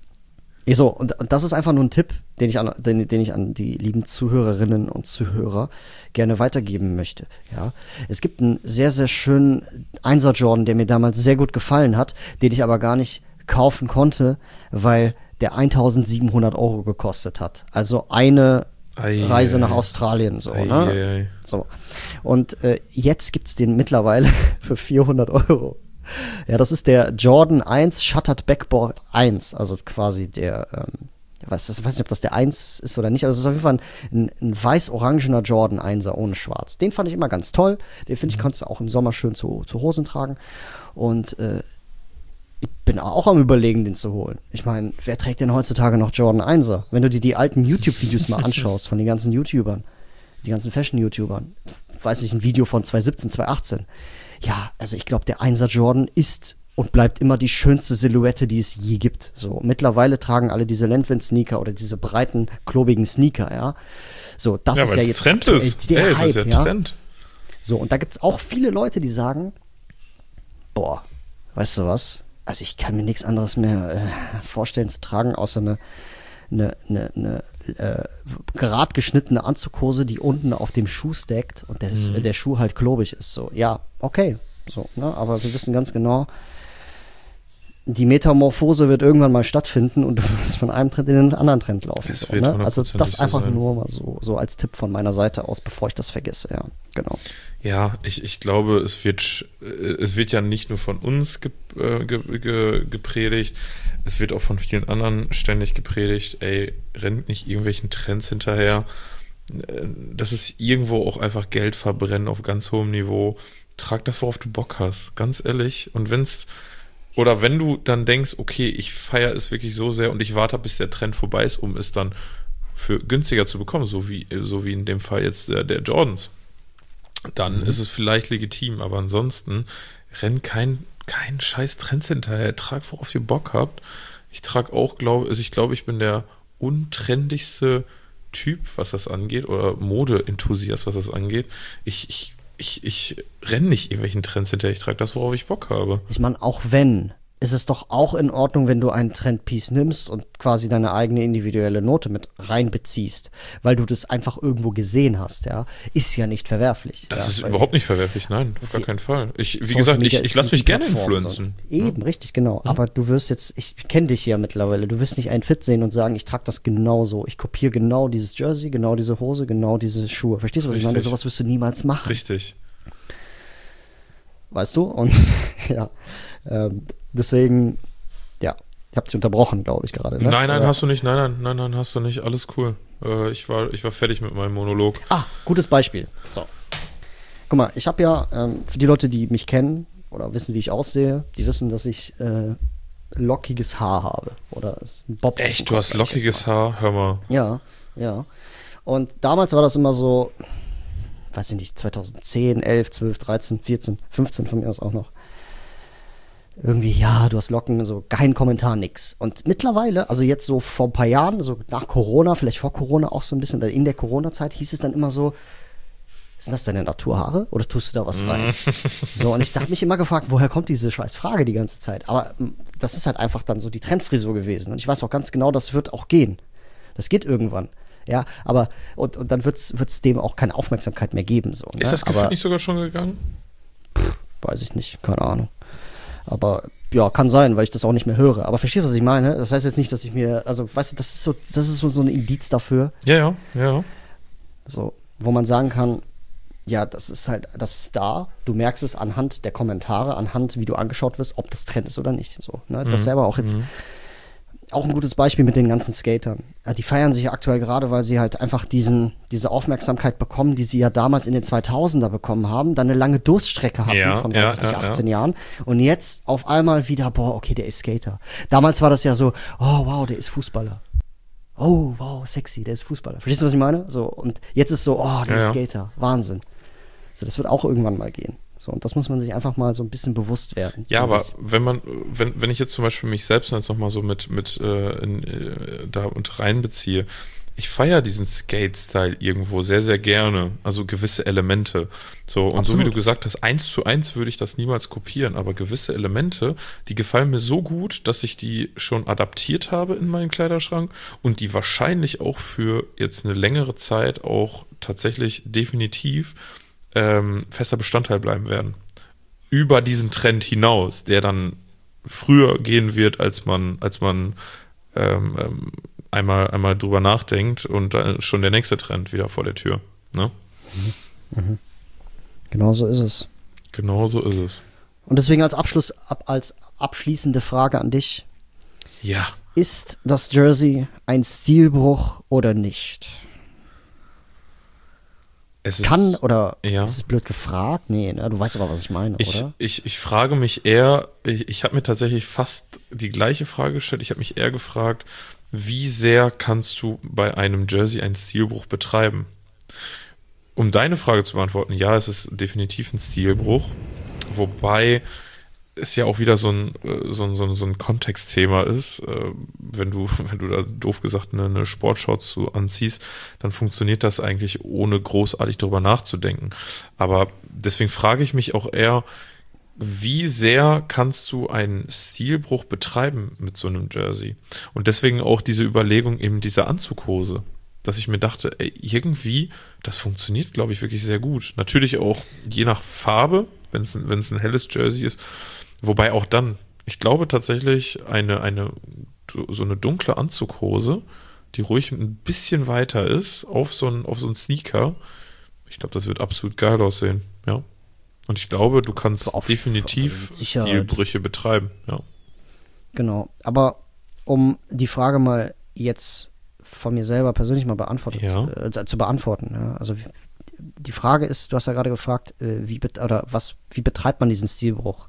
[SPEAKER 2] so, und, und das ist einfach nur ein Tipp, den ich, an, den, den ich an die lieben Zuhörerinnen und Zuhörer gerne weitergeben möchte. Ja, es gibt einen sehr, sehr schönen Einser Jordan, der mir damals sehr gut gefallen hat, den ich aber gar nicht kaufen konnte, weil der eintausendsiebenhundert Euro gekostet hat. Also eine
[SPEAKER 3] Ei,
[SPEAKER 2] Reise
[SPEAKER 3] ei,
[SPEAKER 2] nach Australien. So,
[SPEAKER 3] ei,
[SPEAKER 2] ne?
[SPEAKER 3] ei, ei.
[SPEAKER 2] So. Und äh, jetzt gibt's den mittlerweile für vierhundert Euro. Ja, das ist der Jordan eins Shuttered Backboard eins, also quasi der, ähm, weiß, ich weiß nicht, ob das der eins ist oder nicht, also es ist auf jeden Fall ein, ein, ein weiß-orangener Jordan einser ohne schwarz. Den fand ich immer ganz toll, den finde ich, kannst du auch im Sommer schön zu, zu Hosen tragen und äh, ich bin auch am Überlegen, den zu holen. Ich meine, wer trägt denn heutzutage noch Jordan einser? Wenn du dir die alten YouTube-Videos mal anschaust von den ganzen YouTubern, die ganzen Fashion-YouTubern, weiß ich, ein Video von zwanzig siebzehn, zwanzig achtzehn. Ja, also ich glaube, der Einser Jordan ist und bleibt immer die schönste Silhouette, die es je gibt. So, mittlerweile tragen alle diese Landwind-Sneaker oder diese breiten, klobigen Sneaker, ja. So, das
[SPEAKER 3] ja,
[SPEAKER 2] ist ja jetzt
[SPEAKER 3] Trend ist.
[SPEAKER 2] der
[SPEAKER 3] Ey,
[SPEAKER 2] Hype,
[SPEAKER 3] ist ja,
[SPEAKER 2] ja.
[SPEAKER 3] Trend.
[SPEAKER 2] So, und da gibt es auch viele Leute, die sagen, boah, weißt du was? Also ich kann mir nichts anderes mehr äh, vorstellen zu tragen, außer eine eine, eine, eine äh, gerad geschnittene Anzughose, die unten auf dem Schuh stackt und des, mhm. der Schuh halt klobig ist. So, ja, okay. So, ne? Aber wir wissen ganz genau, die Metamorphose wird irgendwann mal stattfinden und du wirst von einem Trend in den anderen Trend laufen. So, ne? Also das einfach so nur mal so, so als Tipp von meiner Seite aus, bevor ich das vergesse. Ja, genau.
[SPEAKER 3] Ja, ich, ich glaube, es wird, es wird ja nicht nur von uns ge, äh, ge, ge, gepredigt, es wird auch von vielen anderen ständig gepredigt, ey, rennt nicht irgendwelchen Trends hinterher. das ist irgendwo auch einfach Geld verbrennen auf ganz hohem Niveau. Trag das, worauf du Bock hast, ganz ehrlich. Und wenn's, oder wenn du dann denkst, okay, ich feiere es wirklich so sehr und ich warte, bis der Trend vorbei ist, um es dann für günstiger zu bekommen, so wie, so wie in dem Fall jetzt der, der Jordans, dann mhm. ist es vielleicht legitim, aber ansonsten renn kein, kein scheiß Trends hinterher. Trag, worauf ihr Bock habt. Ich trage auch, glaube also ich glaube, ich bin der untrendigste Typ, was das angeht, oder Mode-Enthusiast, was das angeht. Ich, ich, ich, ich renne nicht irgendwelchen Trends hinterher, ich trage das, worauf ich Bock habe.
[SPEAKER 2] Ich meine, auch wenn, ist es doch auch in Ordnung, wenn du einen Trendpiece nimmst und quasi deine eigene individuelle Note mit reinbeziehst, weil du das einfach irgendwo gesehen hast, ja. Ist ja nicht verwerflich.
[SPEAKER 3] Das
[SPEAKER 2] ja,
[SPEAKER 3] ist überhaupt nicht verwerflich, nein, auf gar keinen Fall. Ich, wie
[SPEAKER 2] Social
[SPEAKER 3] gesagt, ich,
[SPEAKER 2] Media
[SPEAKER 3] ich lasse mich gerne influenzen.
[SPEAKER 2] So. Eben, ja. Richtig, genau. Mhm. Aber du wirst jetzt, ich kenne dich ja mittlerweile, du wirst nicht einen Fit sehen und sagen, ich trage das genauso. Ich kopiere genau dieses Jersey, genau diese Hose, genau diese Schuhe. Verstehst du, was Richtig. Ich meine? Sowas wirst du niemals machen.
[SPEAKER 3] Richtig.
[SPEAKER 2] Weißt du? Und ja, ähm, deswegen, ja, ich habe dich unterbrochen, glaube ich, gerade. Ne?
[SPEAKER 3] Nein, nein,
[SPEAKER 2] Oder?
[SPEAKER 3] hast du nicht. Nein, nein, nein, nein, hast du nicht. Alles cool. Äh, ich, war, ich war fertig mit meinem Monolog.
[SPEAKER 2] Ah, gutes Beispiel. So. Guck mal, ich habe ja, ähm, für die Leute, die mich kennen oder wissen, wie ich aussehe, die wissen, dass ich äh, lockiges Haar habe. Oder ist ein Bob.
[SPEAKER 3] Echt, du hast lockiges Haar? Hör mal.
[SPEAKER 2] Ja, ja. Und damals war das immer so, weiß ich nicht, zweitausendzehn, elf, zwölf, dreizehn, vierzehn, fünfzehn von mir aus auch noch. Irgendwie, ja, du hast Locken, so kein Kommentar, nix. Und mittlerweile, also jetzt so vor ein paar Jahren, so nach Corona, vielleicht vor Corona auch so ein bisschen, oder in der Corona-Zeit, hieß es dann immer so, sind das deine Naturhaare oder tust du da was rein? So, und ich habe mich immer gefragt, woher kommt diese scheiß Frage die ganze Zeit? Aber das ist halt einfach dann so die Trendfrisur gewesen. Und ich weiß auch ganz genau, das wird auch gehen. Das geht irgendwann. Ja, aber, und, und dann wird es dem auch keine Aufmerksamkeit mehr geben. So, ne?
[SPEAKER 3] Ist das Gefühl
[SPEAKER 2] aber,
[SPEAKER 3] nicht sogar schon gegangen?
[SPEAKER 2] Pff, weiß ich nicht, keine Ahnung. Aber ja, kann sein, weil ich das auch nicht mehr höre. Aber verstehst du, was ich meine? Das heißt jetzt nicht, dass ich mir, also weißt du, das ist so, das ist so, so ein Indiz dafür.
[SPEAKER 3] Ja, ja, ja.
[SPEAKER 2] So, wo man sagen kann, ja, das ist halt, das ist da. Du merkst es anhand der Kommentare, anhand, wie du angeschaut wirst, ob das Trend ist oder nicht. So, ne? Das
[SPEAKER 3] mhm.
[SPEAKER 2] selber auch jetzt,
[SPEAKER 3] mhm.
[SPEAKER 2] auch ein gutes Beispiel mit den ganzen Skatern. Ja, die feiern sich ja aktuell gerade, weil sie halt einfach diesen, diese Aufmerksamkeit bekommen, die sie ja damals in den zweitausender bekommen haben, dann eine lange Durststrecke hatten
[SPEAKER 3] ja,
[SPEAKER 2] von
[SPEAKER 3] ja,
[SPEAKER 2] weiß ich nicht,
[SPEAKER 3] ja,
[SPEAKER 2] achtzehn
[SPEAKER 3] ja.
[SPEAKER 2] Jahren und jetzt auf einmal wieder, boah, okay, der ist Skater. Damals war das ja so, oh wow, der ist Fußballer. Oh wow, sexy, der ist Fußballer. Verstehst du, was ich meine? So, und jetzt ist so, oh, der
[SPEAKER 3] ja,
[SPEAKER 2] ist
[SPEAKER 3] ja.
[SPEAKER 2] Wahnsinn. Wahnsinn. So, das wird auch irgendwann mal gehen. So, und das muss man sich einfach mal so ein bisschen bewusst werden.
[SPEAKER 3] Ja, aber
[SPEAKER 2] ich.
[SPEAKER 3] wenn man, wenn, wenn ich jetzt zum Beispiel mich selbst jetzt nochmal so mit, mit äh, in, äh, da und reinbeziehe, ich feiere diesen Skate-Style irgendwo sehr, sehr gerne. Also gewisse Elemente. So, und Absolut. So wie du gesagt hast, eins zu eins würde ich das niemals kopieren, aber gewisse Elemente, die gefallen mir so gut, dass ich die schon adaptiert habe in meinen Kleiderschrank und die wahrscheinlich auch für jetzt eine längere Zeit auch tatsächlich definitiv Ähm, fester Bestandteil bleiben werden. Über diesen Trend hinaus, der dann früher gehen wird, als man, als man ähm, ähm, einmal, einmal drüber nachdenkt und dann ist schon der nächste Trend wieder vor der Tür. Ne?
[SPEAKER 2] Mhm. Mhm. Genau so ist es.
[SPEAKER 3] Genau so ist es.
[SPEAKER 2] Und deswegen als Abschluss, ab, als abschließende Frage an dich.
[SPEAKER 3] Ja.
[SPEAKER 2] Ist das Jersey ein Stilbruch oder nicht?
[SPEAKER 3] Es ist,
[SPEAKER 2] Kann oder
[SPEAKER 3] ja.
[SPEAKER 2] ist es blöd gefragt? Nee, ne? Du weißt aber, was ich meine,
[SPEAKER 3] ich,
[SPEAKER 2] oder?
[SPEAKER 3] Ich, ich frage mich eher, ich, ich habe mir tatsächlich fast die gleiche Frage gestellt. Ich habe mich eher gefragt, wie sehr kannst du bei einem Jersey einen Stilbruch betreiben? Um deine Frage zu beantworten, ja, es ist definitiv ein Stilbruch, wobei es ja auch wieder so ein, so ein, so ein, so ein Kontextthema ist. Wenn du, wenn du da doof gesagt eine, eine Sportshorts so anziehst, dann funktioniert das eigentlich ohne großartig darüber nachzudenken. Aber deswegen frage ich mich auch eher, wie sehr kannst du einen Stilbruch betreiben mit so einem Jersey? Und deswegen auch diese Überlegung eben dieser Anzughose, dass ich mir dachte, ey, irgendwie, das funktioniert, glaube ich, wirklich sehr gut. Natürlich auch je nach Farbe, wenn es wenn es ein helles Jersey ist. Wobei auch dann, ich glaube tatsächlich, eine, eine so eine dunkle Anzughose, die ruhig ein bisschen weiter ist, auf so einen auf so einen Sneaker, ich glaube, das wird absolut geil aussehen, ja. Und ich glaube, du kannst auf, definitiv Stilbrüche betreiben, ja.
[SPEAKER 2] Genau, aber um die Frage mal jetzt von mir selber persönlich mal beantwortet,
[SPEAKER 3] Ja.
[SPEAKER 2] äh, zu beantworten. Ja? Also die Frage ist, du hast ja gerade gefragt, äh, wie bet- oder was, wie betreibt man diesen Stilbruch?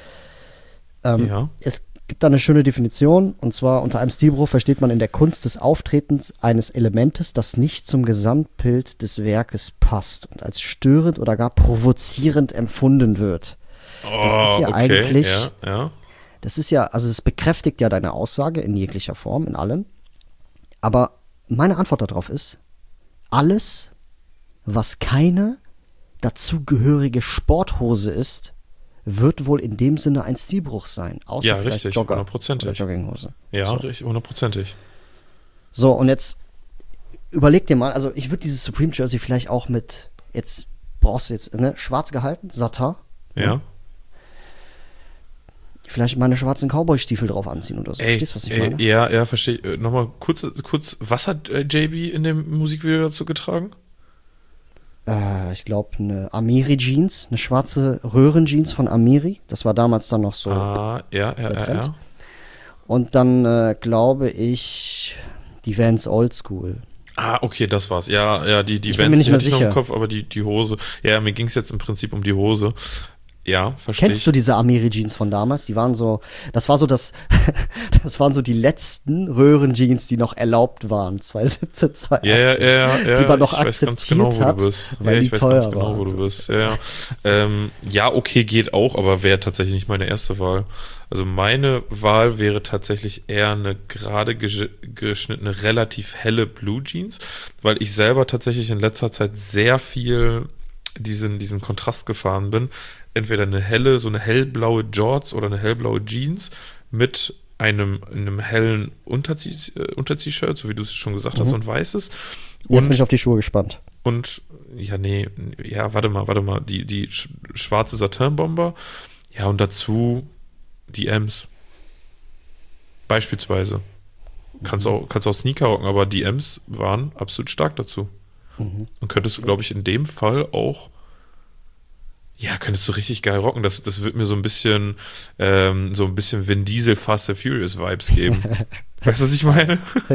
[SPEAKER 2] Ähm,
[SPEAKER 3] Ja.
[SPEAKER 2] Es gibt da eine schöne Definition, und zwar unter einem Stilbruch versteht man in der Kunst des Auftretens eines Elementes, das nicht zum Gesamtbild des Werkes passt und als störend oder gar provozierend empfunden wird.
[SPEAKER 3] Oh,
[SPEAKER 2] Das ist ja
[SPEAKER 3] okay.
[SPEAKER 2] eigentlich-
[SPEAKER 3] Ja, ja.
[SPEAKER 2] Das ist ja, also es bekräftigt ja deine Aussage in jeglicher Form, in allen. Aber meine Antwort darauf ist, alles, was keine dazugehörige Sporthose ist, wird wohl in dem Sinne ein Stilbruch sein. Außer
[SPEAKER 3] Ja,
[SPEAKER 2] vielleicht
[SPEAKER 3] richtig,
[SPEAKER 2] Jogger
[SPEAKER 3] hundertprozentig.
[SPEAKER 2] oder Jogginghose.
[SPEAKER 3] Ja,
[SPEAKER 2] So.
[SPEAKER 3] richtig, hundertprozentig.
[SPEAKER 2] So, und jetzt überleg dir mal, also ich würde dieses Supreme Jersey vielleicht auch mit, jetzt brauchst du jetzt, ne, schwarz gehalten, Satin,
[SPEAKER 3] Ja.
[SPEAKER 2] vielleicht meine schwarzen Cowboy-Stiefel drauf anziehen oder so.
[SPEAKER 3] Ey,
[SPEAKER 2] Verstehst du, was ich
[SPEAKER 3] ey,
[SPEAKER 2] meine?
[SPEAKER 3] ja, ja, verstehe. Äh, Nochmal kurz, kurz, was hat äh, J B in dem Musikvideo dazu getragen?
[SPEAKER 2] Äh, ich glaube, eine Amiri-Jeans, eine schwarze Röhrenjeans von Amiri. Das war damals dann noch so.
[SPEAKER 3] Ah, ja, ja,
[SPEAKER 2] der
[SPEAKER 3] ja,
[SPEAKER 2] Trend.
[SPEAKER 3] ja.
[SPEAKER 2] Und dann äh, glaube ich die Vans Oldschool.
[SPEAKER 3] Ah, okay, das war's. Ja, ja, die, die
[SPEAKER 2] Ich bin
[SPEAKER 3] Vans,
[SPEAKER 2] mir nicht
[SPEAKER 3] die
[SPEAKER 2] mehr
[SPEAKER 3] hatte ich noch
[SPEAKER 2] sicher.
[SPEAKER 3] im Kopf, aber die, die Hose. Ja, mir ging es jetzt im Prinzip um die Hose. Ja, verstehe
[SPEAKER 2] Kennst
[SPEAKER 3] ich.
[SPEAKER 2] du diese Amiri-Jeans von damals? Die waren so, das war so das, das waren so die letzten Röhrenjeans, die noch erlaubt waren. zwanzig siebzehn, zwanzig
[SPEAKER 3] Ja, ja,
[SPEAKER 2] achtzehn.
[SPEAKER 3] ja, ja, ja,
[SPEAKER 2] Die man noch
[SPEAKER 3] ich weiß ganz
[SPEAKER 2] akzeptiert
[SPEAKER 3] genau, wo
[SPEAKER 2] hat,
[SPEAKER 3] du bist.
[SPEAKER 2] weil
[SPEAKER 3] ja,
[SPEAKER 2] die
[SPEAKER 3] ich weiß
[SPEAKER 2] teuer
[SPEAKER 3] ganz genau,
[SPEAKER 2] waren.
[SPEAKER 3] wo du bist. Ja, ja. ähm, ja, okay, geht auch, aber wäre tatsächlich nicht meine erste Wahl. Also meine Wahl wäre tatsächlich eher eine gerade gesch- geschnittene, relativ helle Blue Jeans, weil ich selber tatsächlich in letzter Zeit sehr viel diesen, diesen Kontrast gefahren bin. Entweder eine helle, so eine hellblaue Jorts oder eine hellblaue Jeans mit einem, einem hellen Unterzieh, äh, Unterzieh-Shirt, so wie du es schon gesagt hast,
[SPEAKER 2] Mhm.
[SPEAKER 3] und weißes.
[SPEAKER 2] Jetzt bin
[SPEAKER 3] Und,
[SPEAKER 2] ich auf die Schuhe gespannt.
[SPEAKER 3] und, ja, nee, ja, warte mal, warte mal, die, die sch- schwarze Satin-Bomber, ja, und dazu die Ems. Beispielsweise. Kannst auch, kannst auch Sneaker rocken, aber die Ems waren absolut stark dazu.
[SPEAKER 2] Mhm.
[SPEAKER 3] Und könntest du, glaube ich, in dem Fall auch, ja, könntest du richtig geil rocken. Das, das wird mir so ein bisschen, ähm, so ein bisschen Vin Diesel Fast and Furious Vibes geben. Weißt du, was ich meine?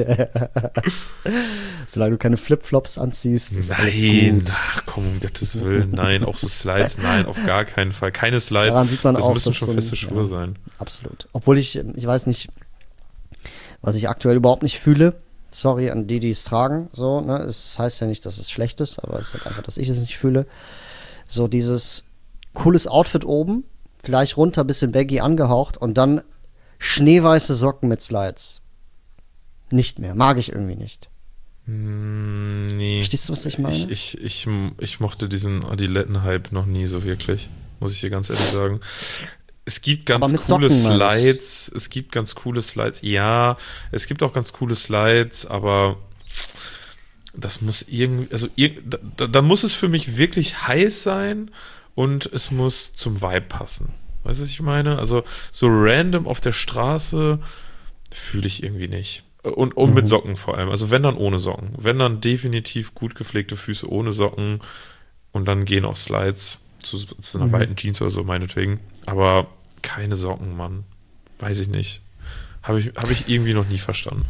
[SPEAKER 2] Solange du keine Flipflops anziehst, ist alles
[SPEAKER 3] Nein,
[SPEAKER 2] gut.
[SPEAKER 3] ach komm, um Gottes Willen, nein, auch so Slides, nein, auf gar keinen Fall. Keine Slides.
[SPEAKER 2] Daran sieht man
[SPEAKER 3] das
[SPEAKER 2] auch,
[SPEAKER 3] müssen
[SPEAKER 2] dass
[SPEAKER 3] schon
[SPEAKER 2] so ein-
[SPEAKER 3] feste Schuhe
[SPEAKER 2] ja.
[SPEAKER 3] sein.
[SPEAKER 2] Absolut. Obwohl ich, ich weiß nicht, was ich aktuell überhaupt nicht fühle. Sorry an die, die es tragen. So, ne? Es heißt ja nicht, dass es schlecht ist, aber es ist halt einfach, dass ich es nicht fühle. So dieses cooles Outfit oben, vielleicht runter, bisschen baggy angehaucht und dann schneeweiße Socken mit Slides. Nicht mehr. Mag ich irgendwie nicht.
[SPEAKER 3] Hm, nee.
[SPEAKER 2] Verstehst du, was ich meine?
[SPEAKER 3] Ich, ich, ich, ich mochte diesen Adiletten-Hype noch nie so wirklich, muss ich dir ganz ehrlich sagen. Es gibt ganz
[SPEAKER 2] Aber mit
[SPEAKER 3] coole
[SPEAKER 2] Socken, meine ich.
[SPEAKER 3] Slides, es gibt ganz coole Slides, ja, es gibt auch ganz coole Slides, aber das muss irgendwie, also irg- da, da, da muss es für mich wirklich heiß sein und es muss zum Vibe passen. Weißt du, was ich meine? Also so random auf der Straße fühle ich irgendwie nicht. Und, und mit
[SPEAKER 2] Mhm.
[SPEAKER 3] Socken vor allem. Also wenn dann ohne Socken. Wenn dann definitiv gut gepflegte Füße ohne Socken und dann gehen auch Slides zu, zu einer
[SPEAKER 2] Mhm.
[SPEAKER 3] weiten Jeans oder so meinetwegen. Aber keine Socken, Mann. Weiß ich nicht. Habe ich, hab ich irgendwie noch nie verstanden.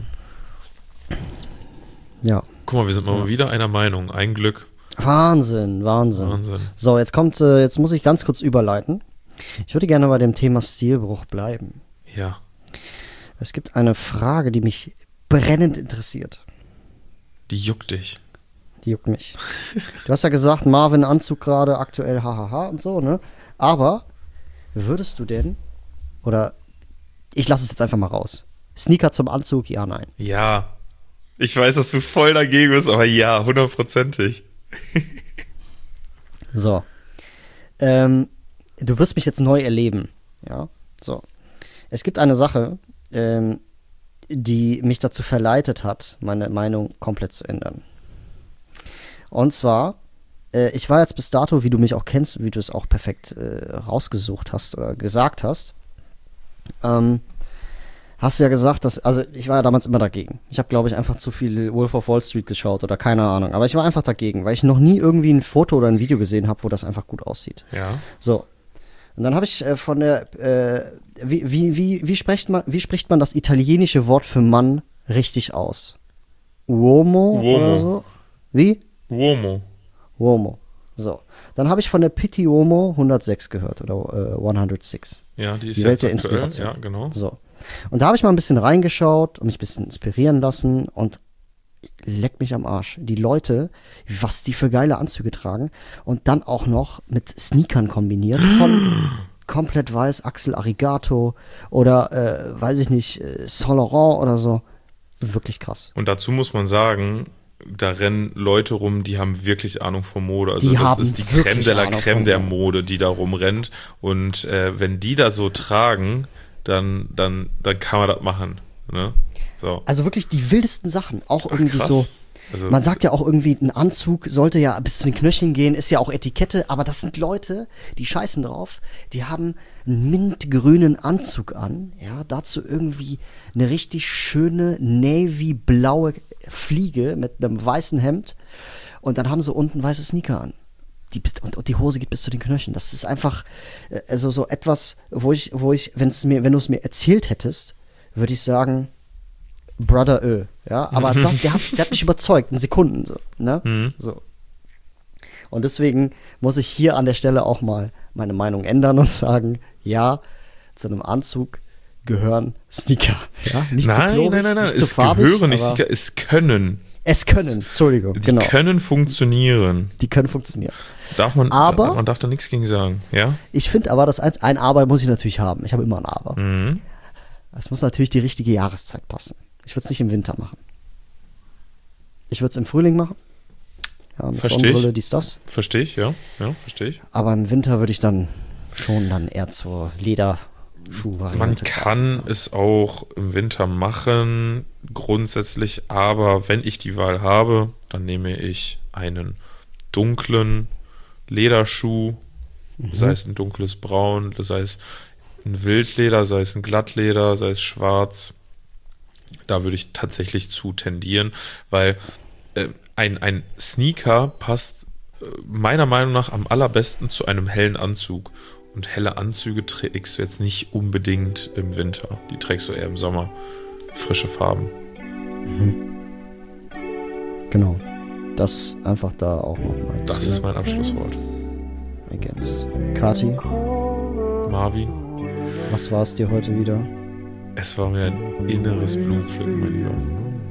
[SPEAKER 2] Ja.
[SPEAKER 3] Guck mal, wir sind mal
[SPEAKER 2] Ja.
[SPEAKER 3] wieder einer Meinung. Ein Glück.
[SPEAKER 2] Wahnsinn, Wahnsinn.
[SPEAKER 3] Wahnsinn.
[SPEAKER 2] So, jetzt kommt, äh, jetzt muss ich ganz kurz überleiten. Ich würde gerne bei dem Thema Stilbruch bleiben.
[SPEAKER 3] Ja.
[SPEAKER 2] Es gibt eine Frage, die mich brennend interessiert.
[SPEAKER 3] Die juckt dich.
[SPEAKER 2] Die juckt mich. Du hast ja gesagt, Marvin Anzug gerade aktuell, hahaha und so, ne? Aber würdest du denn, oder ich lasse es jetzt einfach mal raus. Sneaker zum Anzug, ja, nein.
[SPEAKER 3] Ja. Ich weiß, dass du voll dagegen bist, aber ja, hundertprozentig.
[SPEAKER 2] So. Ähm, du wirst mich jetzt neu erleben. Ja, so. Es gibt eine Sache, ähm, die mich dazu verleitet hat, meine Meinung komplett zu ändern. Und zwar, äh, ich war jetzt bis dato, wie du mich auch kennst, wie du es auch perfekt äh, rausgesucht hast oder gesagt hast, ähm, hast du ja gesagt, dass, also ich war ja damals immer dagegen. Ich habe, glaube ich, einfach zu viel Wolf of Wall Street geschaut oder keine Ahnung. Aber ich war einfach dagegen, weil ich noch nie irgendwie ein Foto oder ein Video gesehen habe, wo das einfach gut aussieht.
[SPEAKER 3] Ja.
[SPEAKER 2] So. Und dann habe ich äh, von der, äh, wie, wie, wie, wie, spricht man, wie spricht man das italienische Wort für Mann richtig aus? Uomo,
[SPEAKER 3] Uomo.
[SPEAKER 2] oder so. Wie?
[SPEAKER 3] Uomo.
[SPEAKER 2] Uomo. So. Dann habe ich von der Pitti Uomo hundertsechs gehört oder äh, hundertsechs.
[SPEAKER 3] Ja, die ist
[SPEAKER 2] Die Welt
[SPEAKER 3] jetzt
[SPEAKER 2] der
[SPEAKER 3] aktuell.
[SPEAKER 2] Inspiration.
[SPEAKER 3] Ja, genau.
[SPEAKER 2] So. Und da habe ich mal ein bisschen reingeschaut und mich ein bisschen inspirieren lassen und leck mich am Arsch. Die Leute, was die für geile Anzüge tragen und dann auch noch mit Sneakern kombiniert von komplett weiß Axel Arigato oder äh, weiß ich nicht, äh, Saint Laurent oder so. Wirklich krass.
[SPEAKER 3] Und dazu muss man sagen, da rennen Leute rum, die haben wirklich Ahnung von Mode. Also
[SPEAKER 2] Die
[SPEAKER 3] das
[SPEAKER 2] haben
[SPEAKER 3] ist die
[SPEAKER 2] wirklich
[SPEAKER 3] Creme de la
[SPEAKER 2] Ahnung
[SPEAKER 3] Creme
[SPEAKER 2] von
[SPEAKER 3] der
[SPEAKER 2] Mode.
[SPEAKER 3] Mode, die da rumrennt. Und äh, wenn die da so tragen, dann, dann, dann kann man das machen. Ne? So.
[SPEAKER 2] Also wirklich die wildesten Sachen. Auch irgendwie
[SPEAKER 3] krass.
[SPEAKER 2] so.
[SPEAKER 3] Also,
[SPEAKER 2] Man sagt ja auch irgendwie, ein Anzug sollte ja bis zu den Knöcheln gehen, ist ja auch Etikette, aber das sind Leute, die scheißen drauf, die haben einen mintgrünen Anzug an, ja, dazu irgendwie eine richtig schöne navy-blaue Fliege mit einem weißen Hemd und dann haben sie unten weiße Sneaker an. Die bis, und, und die Hose geht bis zu den Knöcheln. Das ist einfach äh, also so etwas, wo ich, wo ich, wenn's mir, wenn du es mir erzählt hättest, würde ich sagen, Brother Ö, ja, aber das, der, hat, der hat mich überzeugt, in Sekunden so, ne,
[SPEAKER 3] Mhm.
[SPEAKER 2] so. Und deswegen muss ich hier an der Stelle auch mal meine Meinung ändern und sagen, ja, zu einem Anzug gehören Sneaker, ja, nicht zu
[SPEAKER 3] nein,
[SPEAKER 2] klobig,
[SPEAKER 3] nein, nein, nein,
[SPEAKER 2] nicht zu
[SPEAKER 3] es
[SPEAKER 2] farbig,
[SPEAKER 3] gehören nicht
[SPEAKER 2] aber
[SPEAKER 3] Sneaker, es können.
[SPEAKER 2] es können, Entschuldigung,
[SPEAKER 3] Die
[SPEAKER 2] genau,
[SPEAKER 3] können funktionieren.
[SPEAKER 2] die können funktionieren.
[SPEAKER 3] Darf man,
[SPEAKER 2] Aber-
[SPEAKER 3] man darf da nichts gegen sagen, ja?
[SPEAKER 2] Ich finde aber, dass eins, ein Aber muss ich natürlich haben, ich habe immer ein Aber.
[SPEAKER 3] Mhm.
[SPEAKER 2] Es muss natürlich die richtige Jahreszeit passen. Ich würde es nicht im Winter machen. Ich würde es im Frühling machen. Ja, mit
[SPEAKER 3] Versteh ich.
[SPEAKER 2] Sonnenbrille, dies, das.
[SPEAKER 3] Verstehe ich, ja. Ja, verstehe ich.
[SPEAKER 2] Aber im Winter würde ich dann schon dann eher zur Lederschuhvariante
[SPEAKER 3] Man
[SPEAKER 2] greifen.
[SPEAKER 3] kann es auch im Winter machen, grundsätzlich, aber wenn ich die Wahl habe, dann nehme ich einen dunklen Lederschuh, sei es ein dunkles Braun, sei es ein Wildleder, sei es ein Glattleder, sei es schwarz. Da würde ich tatsächlich zu tendieren, weil äh, ein, ein Sneaker passt äh, meiner Meinung nach am allerbesten zu einem hellen Anzug. Und helle Anzüge trägst du jetzt nicht unbedingt im Winter. Die trägst du eher im Sommer. Frische Farben.
[SPEAKER 2] Genau. Das einfach da auch nochmal.
[SPEAKER 3] Das ist mein Abschlusswort.
[SPEAKER 2] Ergänzt. Kati,
[SPEAKER 3] Marvin,
[SPEAKER 2] was war es dir heute wieder?
[SPEAKER 3] es war mir ein inneres Blumenpflücken, mein Lieber.